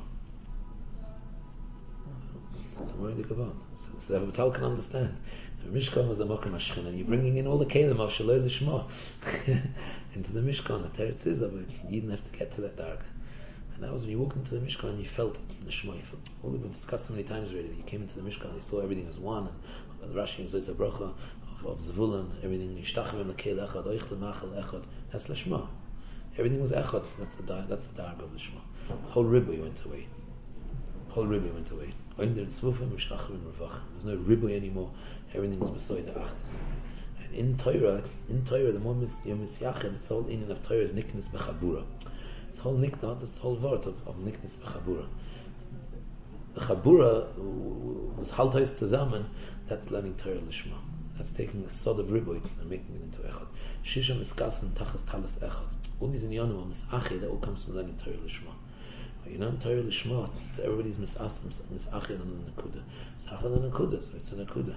So where did they go on? So the B'tzalel can understand. The Mishkan was a Mokum HaShechina, and you're bringing in all the Kelim of Shaloi Lishma into the Mishkan, the Teretz is of it. You didn't have to get to that dark. And that was when you walked into the Mishkan, you felt it in the Shema. You felt all we've discussed so many times already. You came into the Mishkan, you saw everything as one, and the Rashi was a bracha of, of Zavulun, everything. Yishtachim l'keil echad, oich l'machal echad. That's Lishma. Everything was echad. That's the that's the dark of Lishma. The whole ribbon went away. The whole ribbon went away. There's no ribbon anymore. Everything was beside the achtas. And in Torah, in Torah, the more you're misyachem, it's whole inyan of Torah is niknis bechabura. It's whole nikna, this whole word of, of niknis bechabura. The chabura was haltais zusammen. That's learning Torah lishma. That's taking a sod of riboy and making it into echad. Shisha miskasen tachas talis echad. All these inyanim are misachid. That all comes from learning Torah lishma. You know, Torah Lishma, so everybody's misachid on the Nakuda. Misachid on the Nakuda, so it's a Nakuda.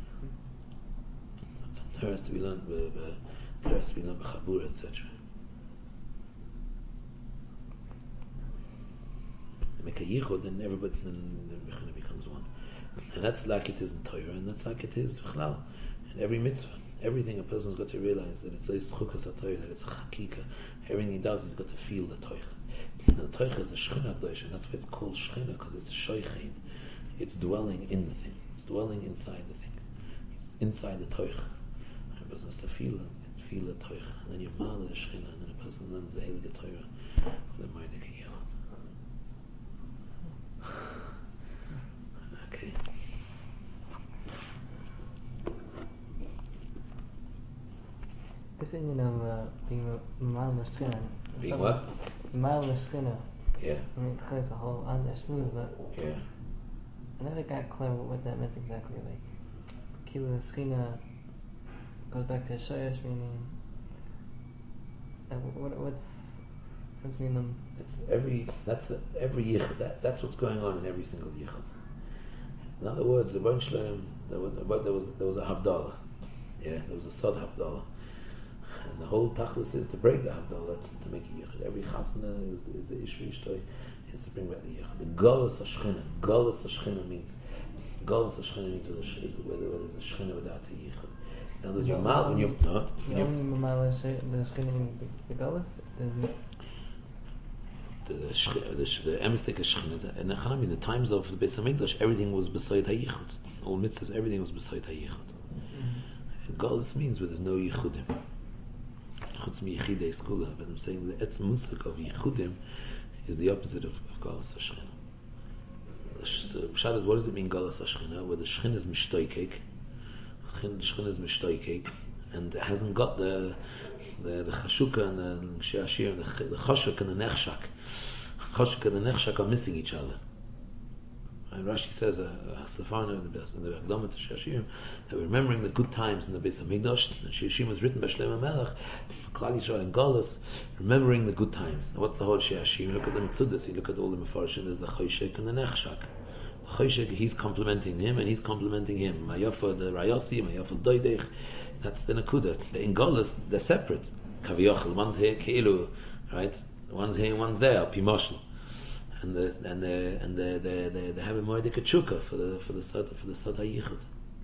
So Torah has to be learned, Torah has to be learned by Chabura, et cetera. They make a yichud, and everybody, then the Bechina becomes one. And that's like it is in Torah, and that's like it is Chlal. In every mitzvah, everything a person's got to realize that it's a chukas HaTorah, that it's a chakika. Everything he does, he's got to feel the Torah. And the Torah is the Shechina K'dosha, and that's why it's called Shechina, because it's Shoichein. It's dwelling in the thing. It's dwelling inside the thing. It's inside the Torah. And a person has to feel it, feel the Torah. And then you mal the Shechina, and then a person learns the Heilige Torah. The Ma'adik Yechot. Okay. This Indian of uh, being Mamal Neshchina. Being what? Mamal Neshchina. Yeah. I mean, it's a whole other smooth, but Yeah. I never got clear what that meant exactly. Like, Kila Neshchina goes back to Shoyesh, meaning. Uh, what, what's what's mean them? It's every that's a, every yichud. That that's what's going on in every single yichud. In other words, the Rebbeinu Shalom, there was there was there was a havdalah. Yeah, there was a sod havdalah. And the whole tachlis is to break the havdalah to make a yichud. Every chasana is, is the ishri ishtoi is to bring back the yichud. The galus hashchina, galus hashchina means galus hashchina means where, the, is where, where there's a shchina without a yichud. Now there's your mal when you no. The only Mamal Neshchina in the Galus is. The the the emistik shchina and I mean the times of the Beis Hamikdash, everything was beside hayichud. All mitzvahs, everything was beside hayichud. Mm-hmm. Galus means where there's no yichudim. Chutz mi yichidei skula, but I'm saying the etz musik of yichudim is the opposite of, of Galus hashchina. The pshat is, what does it mean Galus hashchina? Where the shchina is mishtoikek, the shchina is mishtoikek, and it hasn't got the the the chashuka and the sheashir and the, the chashuk and the nechshak. Chashuk and the nechshak are missing each other. And Rashi says, Safarna in the in the Akdamat Sheashir, that we're remembering the good times in the Beis Hamikdash. And Sheashir was written by Shlomo Melech, Klal Yisrael and Galus, remembering the good times. Now, what's the whole Sheashir? You look at the Mitzvahs, you look at all the Mefarshim. There's the Choshek and the Nechshak. The Choshek, he's complimenting him, and he's complimenting him. Mayafa the Rayasi, Mayafa Doidech. That's the Nakuda. In Galus, they're separate. Kaviyachal, one's here, Keilu, right? One's here, one's there, Pimoshel. And the and the and the the the, the have a moedik chuka for the for the sad for the sad hayichud.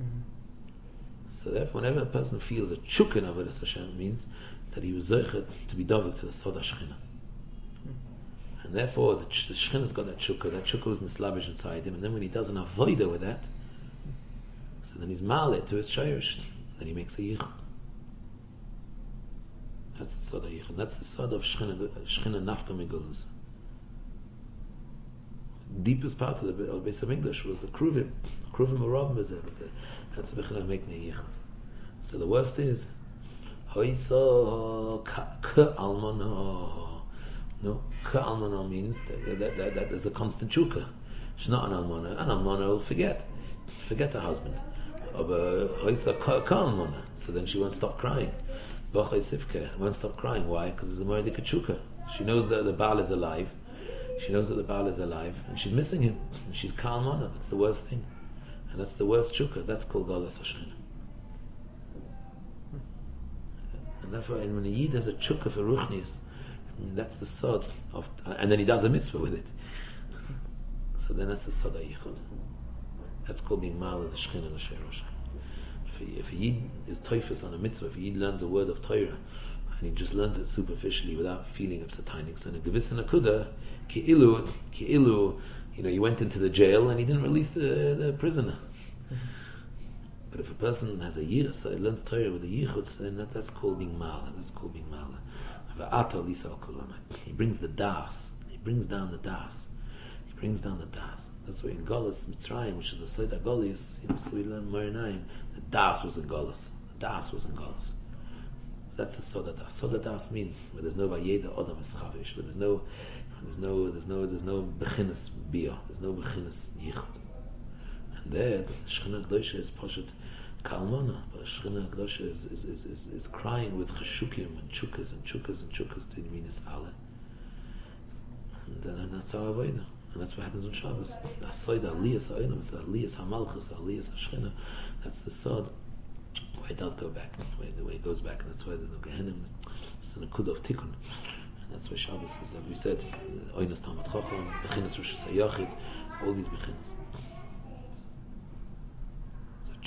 So therefore, whenever a person feels a chuka in Avodas Hashem, means that he was zeichet to be davik to the sad hashchina. Mm-hmm. And therefore, the, the shchina's got that chuka. That chuka was nislabish inside him. And then when he does an avodah with that, so then he's malet to his shayrish. Then he makes a yichud. That's the sad hayichud. That's the sad of shchina shchina nafka megulus. Deepest part of the of Beis Hamikdash was the kruvim. Kruvim Arabim is it. That's the bechina making a yichud. So the worst is hoisa ka almana. No, ka almana means that, that, that, that there's a constant chukka. She's not an almana. An almana will forget, forget her husband. Hoisa ka almana. So then she won't stop crying. Bachai sifke won't stop crying. Why? Because there's a moedik chukka. She knows that the Baal is alive. She knows that the Baal is alive, and she's missing him, and she's calm on it. That's the worst thing, and that's the worst chukka. That's called Galus Hashchina. And therefore, and when a yid has a chukka for ruchnius, that's the sod of, and then he does a mitzvah with it. So then that's the sod hayichud. That's called being mal of the Shechina l'sherosh. If a yid is toifus on a mitzvah, if a yid learns a word of Torah, and he just learns it superficially without feeling of satanics, and a gewiss nakuda, ki'ilu, ki'ilu, you know, he went into the jail and he didn't release the, the prisoner. Mm-hmm. But if a person has a yichud, so he learns Torah with a yichud, then that, that's called being mala. That's called being mala. He brings the das. He brings down the das. He brings down the das. That's why in Galus Mitzrayim, which is the Soida Golius, you know, so we learn Marinayim, the das was in Galus. The das was in Galus. That's the Soda Das. Soda Das means where there's no Vayeda Odam Eschavish, where there's no, there's no, there's no, there's no Bechinas Bia, there's no Bechinas Yichud. And there, Shechina K'dosha is Poshet Kalmana, but Shechina K'dosha is, is, is, is, is crying with Cheshukim and Chukas and Chukas and Chukas to Minas Ale. And, uh, and that's our Avodah. And that's what happens on Shabbos. Asoida Aliyas Ha'olam, it's Aliyas HaMalchus, Aliyas HaShechina. That's the Sod. Where it does go back, the way, the way it goes back, and that's why there's no Gehenim. It's an Akud of Tikkun, and that's why Shabbos is, like we said, Oynas Talmud Chacham, Bechinas Rosh Hashanah Yachid, all these Bechinas.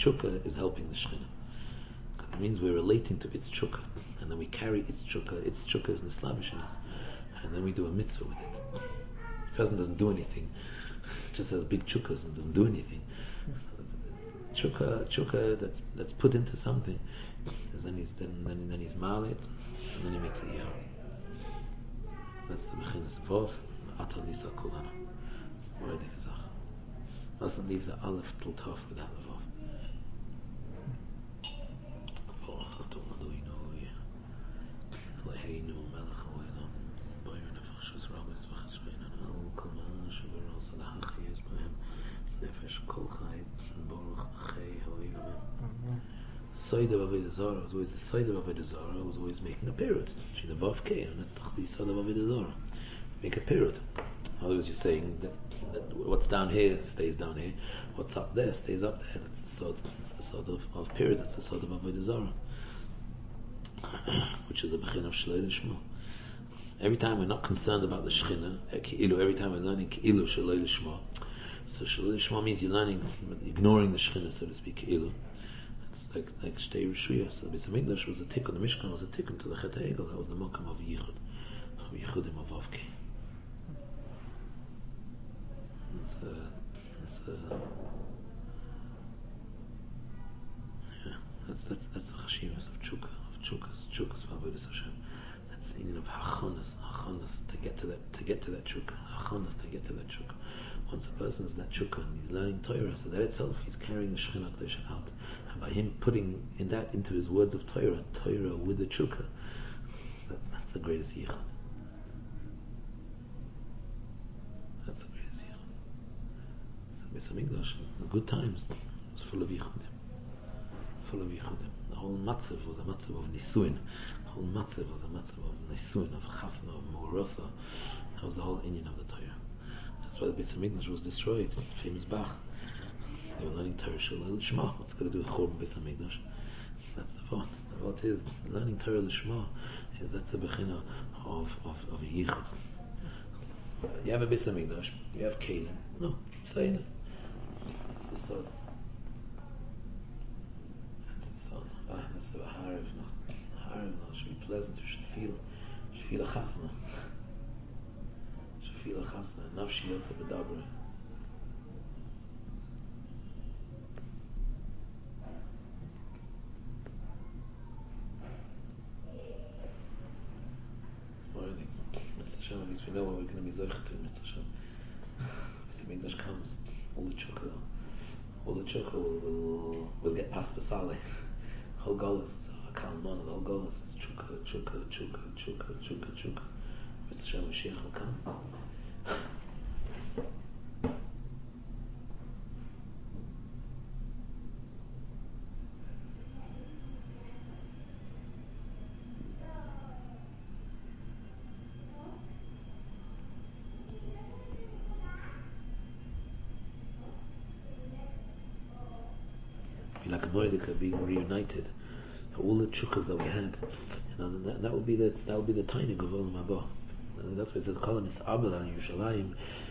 Chukka is helping the Shechina. Because it means we're relating to its Chukka. And then we carry its Chukka. Its Chukka is Nislavish in us. And then we do a mitzvah with it. The person doesn't do anything. Just has big Chukkas and doesn't do anything. So Chukka, Chukka that's, that's put into something. Then he's, then, then, then he's malit. And then he makes it yah. That's the Bechinas Vov. Atal Lisa Kulana. Moedik Azach. Mustn't leave the Aleph till Tov without the Vov. Soida of Avodah Zarah was always the Soida of Avodah Zarah was always making a period. She the Vav K, and that's the Soida of Avodah Zarah. Make a period. In other words, you're saying that, that what's down here stays down here, what's up there stays up there. That's the sort, that's the sort of, of period. That's the sort of Avodah Zarah, which is a Bechin of Shlei Lishma. Every time we're not concerned about the Shechina, every time we're learning Ki'ilu Shlei Lishma. So Shlei Lishma means you're learning, ignoring the Shechina, so to speak, Ki'ilu. Like like Shtei Rishuyah. So the Mikdash was a tikkun. The Mishkan was a tikkun to the Chet HaEgel. That was the Mokam of Yichud, of Yichudim of Avki. It's a, it's a, yeah. That's that's that's the Chashivas of Chukka, of Chukkas, Chukkas for Avodas Hashem. That's the meaning of Hachonas, Hachonas to get to that, to get to that Chukka, Hachonas to get to that Chukka. Once a person's that Chukka and he's learning Torah, so that itself he's carrying the Shechina Kedusha out. And by him putting in that into his words of Torah, Torah with the Chukka, that, that's the greatest Yichud. That's the greatest Yichud. So Beis HaMikdash, the good times, was full of Yichudim. Full of Yichudim. The whole Matzav was a Matzav of Nisuin. The whole Matzav was a Matzav of Nisuin, of Chasna, of Morosa. That was the whole Inyan of the Torah. That's why the Beis HaMikdash was destroyed. Famous Bach. They were learning Torah Shalei L'Shma. What's going to do with Churban Beis HaMikdash? That's the thought. The thought is learning Torah L'Shma is that's the bechina of of of a yichud. You have a Beis HaMikdash. You have Kelim. No, say it. That's the sod. That's the sod. Ah, that's the hariv. No, hariv. No, it should be pleasant. You should feel. You should feel a chasna. You should feel a chasna. Nafshi yotze b'dabra. At least we know what we're going to be zoichet to in Mitzvah Hashem. Beis HaMikdash comes, all the chukka, all the chukka will, will, will get past Basali. Whole Golas, Kalman, the whole Golas is chukka, chukka, chukka, chukka, chukka, chukka. Mitzvah Hashem, Mashiach will come. Like a Mordecai being reunited, all the chukkas that we had, you know, that, that would be the that would be the timing of Olam Haba. That's why it says Kol Mis'abel al Yerushalayim.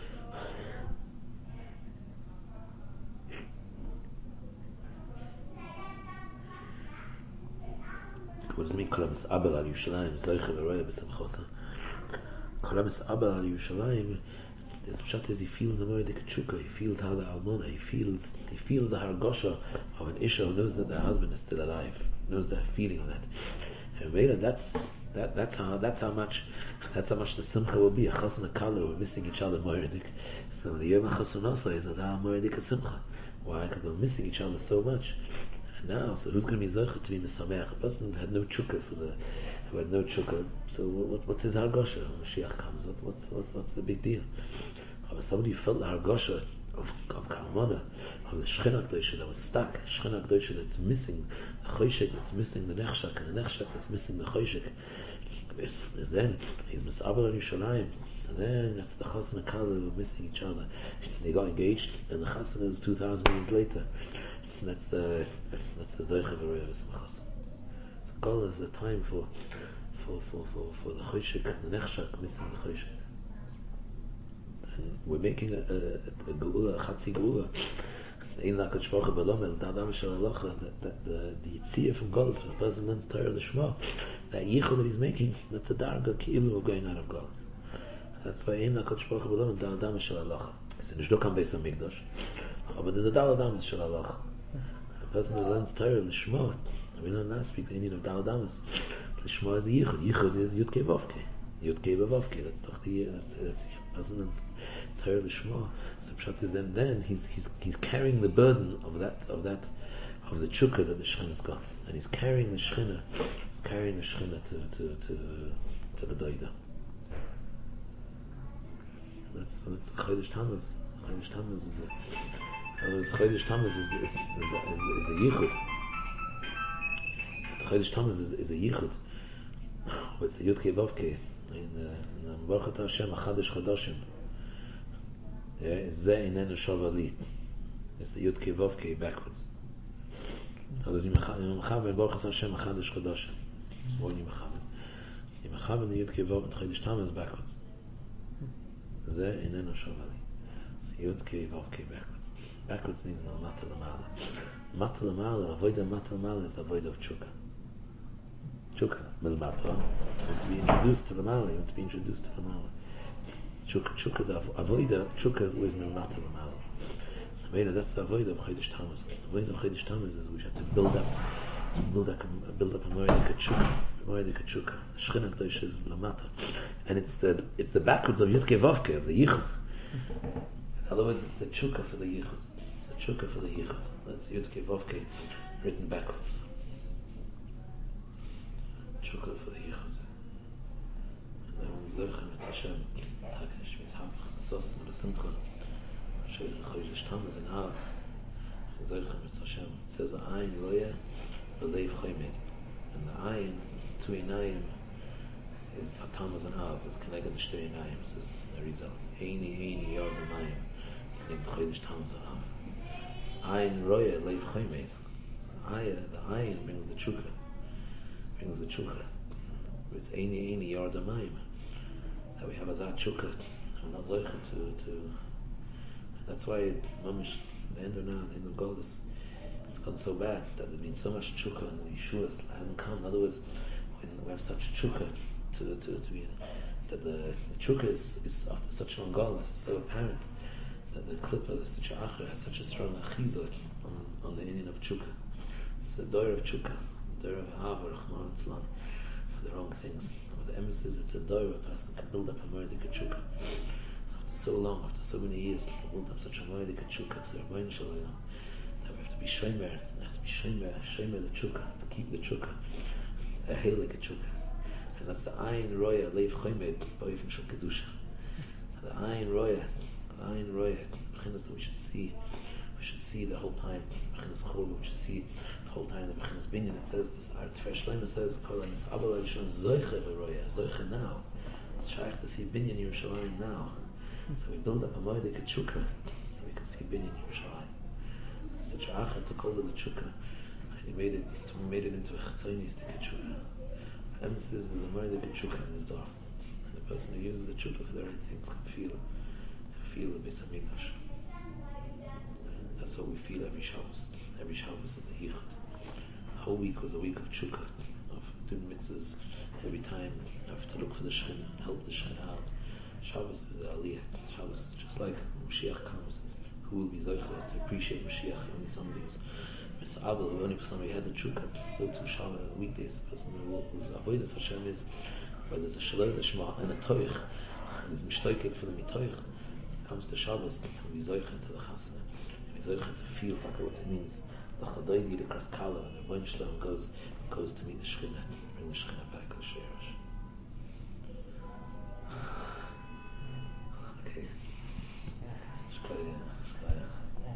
What does it mean? Kol Mis'abel al Yerushalayim Zoicha v'Roya b'Simchosa. Kol Mis'abel al Yerushalayim. This pshat is he feels the Mordecai chukka. He feels how the almona. He feels he feels the hargosha of an isha who knows that their husband is still alive. Knows that feeling of that. And really, that's that that's how that's how much that's how much the simcha will be. A chas and a kala we're missing each other Mordecai. So the yom chasunasa is our Mordecai simcha. Why? Because they're missing each other so much. And now, so who's going to be zocher to be misameach? A person who had no chukka for the who had no chukka. So what, what's his hargosha? When Mashiach comes, what, what's what's what's the big deal? Somebody felt the hargosha of of Kalmana, of the Shechina Kedusha that was stuck, Shechina Kedusha that's missing, the Choshek that's missing the Nechshak, and the Nechshak that's missing the Choshek. Is, is then he's Mis'abel on Yerushalayim. So then that's the Chas and the Kala who are missing each other. They got engaged, and the Chas is two thousand years later. That's the that's that's the Zoicha v'Roya v'Simchas. So Kala is the time for for for for for the Choshek and the Nechshak missing the Choshek. And we're making a, a, a geula, a chatzi geula. Ein Lakat Shvacha Belomel, the Adam Shel Halacha, that the the Yitziyah from Golus, when the person learns Torah Lishma, that Yichud that he's making, that's a Darga Ki'ilu of going out of Golus. That's why Ein Lakat Shvacha Belomel, the Adam Shel Halacha. It's in Shdukam Beis HaMikdash, but there's a Dal Adam Shel Halacha. The person who learns Torah Lishma, we learned last week the meaning of Dal Adamus. Lishma is a Yichud. Yichud is Yud Kei Vav Kei. Yud Kei Vav Kei. That's doch the that's the person learns Torah Lishma. So Pshat is then then he's he's he's carrying the burden of that of that of the chukka that the Shechina's got, and he's carrying the Shechina. He's carrying the Shechina to to to to the Doida. That's that's Chodesh Tammuz. Chodesh Tammuz is a Chodesh Tammuz is is, is, is, is, is the Yichud. Chodesh Tammuz is, is a Yichud. It's the Yud Kei Vav Kei in Baruch Hashem Achadash Chodashim. Yeah, it's Zeh Inenu Shavali. It's the Yud Kei Vav Kei backwards. So there's Yimechaber Baruch Hashem Achadash Chodashim. It's one Yimechaber. Yimechaber the Yud Kei Vav and Chodesh Tammuz backwards. Zeh Inenu Shavali. Yud Kei Vav Kei backwards. Backwards means no Mata Lamala. Mata Lamala, Avoida Mata Lamala is the Avoida of Chukka. Chukka, Milmata. You want to be introduced to the Mala, you want to be introduced to the Mala. Chukka, Chukka, the Avoida, Chukka is always Milmata Lamala. So Avoida, that's the Avoida of Chodesh Tammuz. The Avoida of Chodesh Tammuz is we have to build up, build up, build up a Moedika Chukka. Moedika Chukka. Shechina K'dosh is Lamata. And it's the, it's the backwards of Yud Kei Vav Kei, of the Yichud. In other words, it's the Chukka for the Yichud. It's the Chukka for the Yichud. That's Yud Kei Vav Kei written backwards. Chukka for the Yichud. And then we Zerchem Etz Hashem, Takesh Mizhab, Sos, and the Simcha, Sheikh Chodesh Tammuz and Av, Zerchem Etz Hashem. It says, Ayin Roya, Belev Chomed. And the Ayin, two Einayim, is Tammuz and Av, is connected to Shtei Einayim, says the Rizal. Eini, Eini, Yod Amayim. It's connected to Chodesh Tammuz and Av. Ayin Roya, Belev Chomed. The Ayin brings the Chukka. Brings the chukka. It's Eini Eini Yardamayim. That we have as our chukka. I'm not zoicha to to. That's why Mamish the end of now, the end of Golus, it's gone so bad that there's been so much chukka and Yeshua hasn't come. In other words, when we have such chukka to to to be that the, the chukka is, is after such a long Golus, it's so apparent that the klippa, the such acher, has such a strong achizot on on the Indian of chukka. It's a door of chukka. For the wrong things. But the emphasis, it's a door a person can build up a Moedika Chukka. After so long, after so many years, to build up such a Moedika Chukka to the Rabbeinu Shalom, that we have to be Shomer, there has to be Shomer, Shomer the Chukka, to keep the Chukka, a Heilige Chukka. And that's the Ayin Roya, Leif Chomed, Ba'ifim Shal Kedusha. The Ayin Roya, the Ayin Roya, that we should see, we should see the whole time, we should see whole time the Bechinas Binyan. It says this Art Fresh Lema says Kolan is Abba Yishem Zoiche V'Roya Zoiche now. It's shaykh to see Binyan Yerushalayim now. So we build up a Moedika Chukka so we can see Binyan Yerushalayim. Such a Achar to call it a Chukka, and he made it. We made it into a Chetzonistic Chukka. The emphasis there's a Moedika Chukka in this door, and the person who uses the Chukka for the right things can feel, can feel the Beis Hamikdash. That's what we feel every Shabbos. Every Shabbos is the Yichud. The whole week was a week of chukka, of doing mitzvahs. Every time you have to look for the Shechin, help the Shechin out. Shabbos is the Aliyah. Shabbos is just like when Mashiach comes. Who will be Zoicha to appreciate Mashiach? Only somebody who's Mis'abel, only somebody who had the chukka. So too Shabbos, weekdays, the person who's avoided Hashem is, where there's a Shalom Lishma and a Toich, and there's Mishtoikek for the Mitoich. So it comes to Shabbos, and we Zoicha to the Chasna. To feel like what it means. The Chadoidi, the Kraskala, and the Rebbeinu Shalom goes goes to meet the Shechina, bring the Shechina back to the Sheirash. Okay. Shkaya, Shkaya.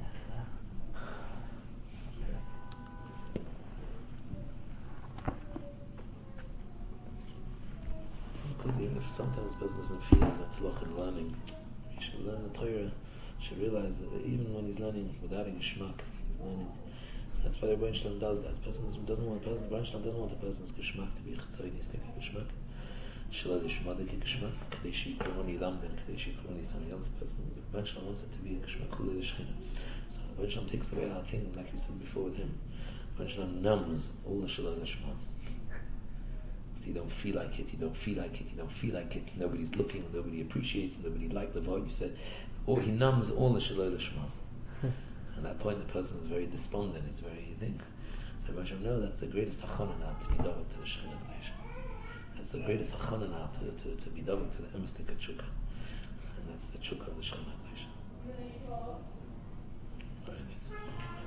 Even if sometimes business doesn't feel as it's loch in learning, you should learn the Torah. Should realize that even when he's learning without a geschmack, he's learning. That's why the Rebbeinu Shalom does that. Person doesn't want a person. Rebbeinu Shalom doesn't want a person's geschmack to be chitzonistic geschmack. Shalom lishmadik geschmack. Kadeshi koroni lamden. Kadeshi koroni somebody else's person. Rebbeinu Shalom wants it to be a geschmack hula l'shchina. So Rebbe Shalom takes away our thing, like we said before with him. Rebbe Shalom numbs all the Shalom Lishmas. So you don't feel like it, you don't feel like it, you don't feel like it, nobody's looking, nobody appreciates, nobody liked the vote you said. Or he numbs all the Shalom Lishmas. At that point the person is very despondent, it's very thing. So Rebbe Shalom know that's the greatest hachana now to be done to the Shekhinah Kedusha. That's the greatest hachana now to, to, to be done to the Emistika Chukka. And that's the Chukka of the Shekhinah Kedusha. Very nice.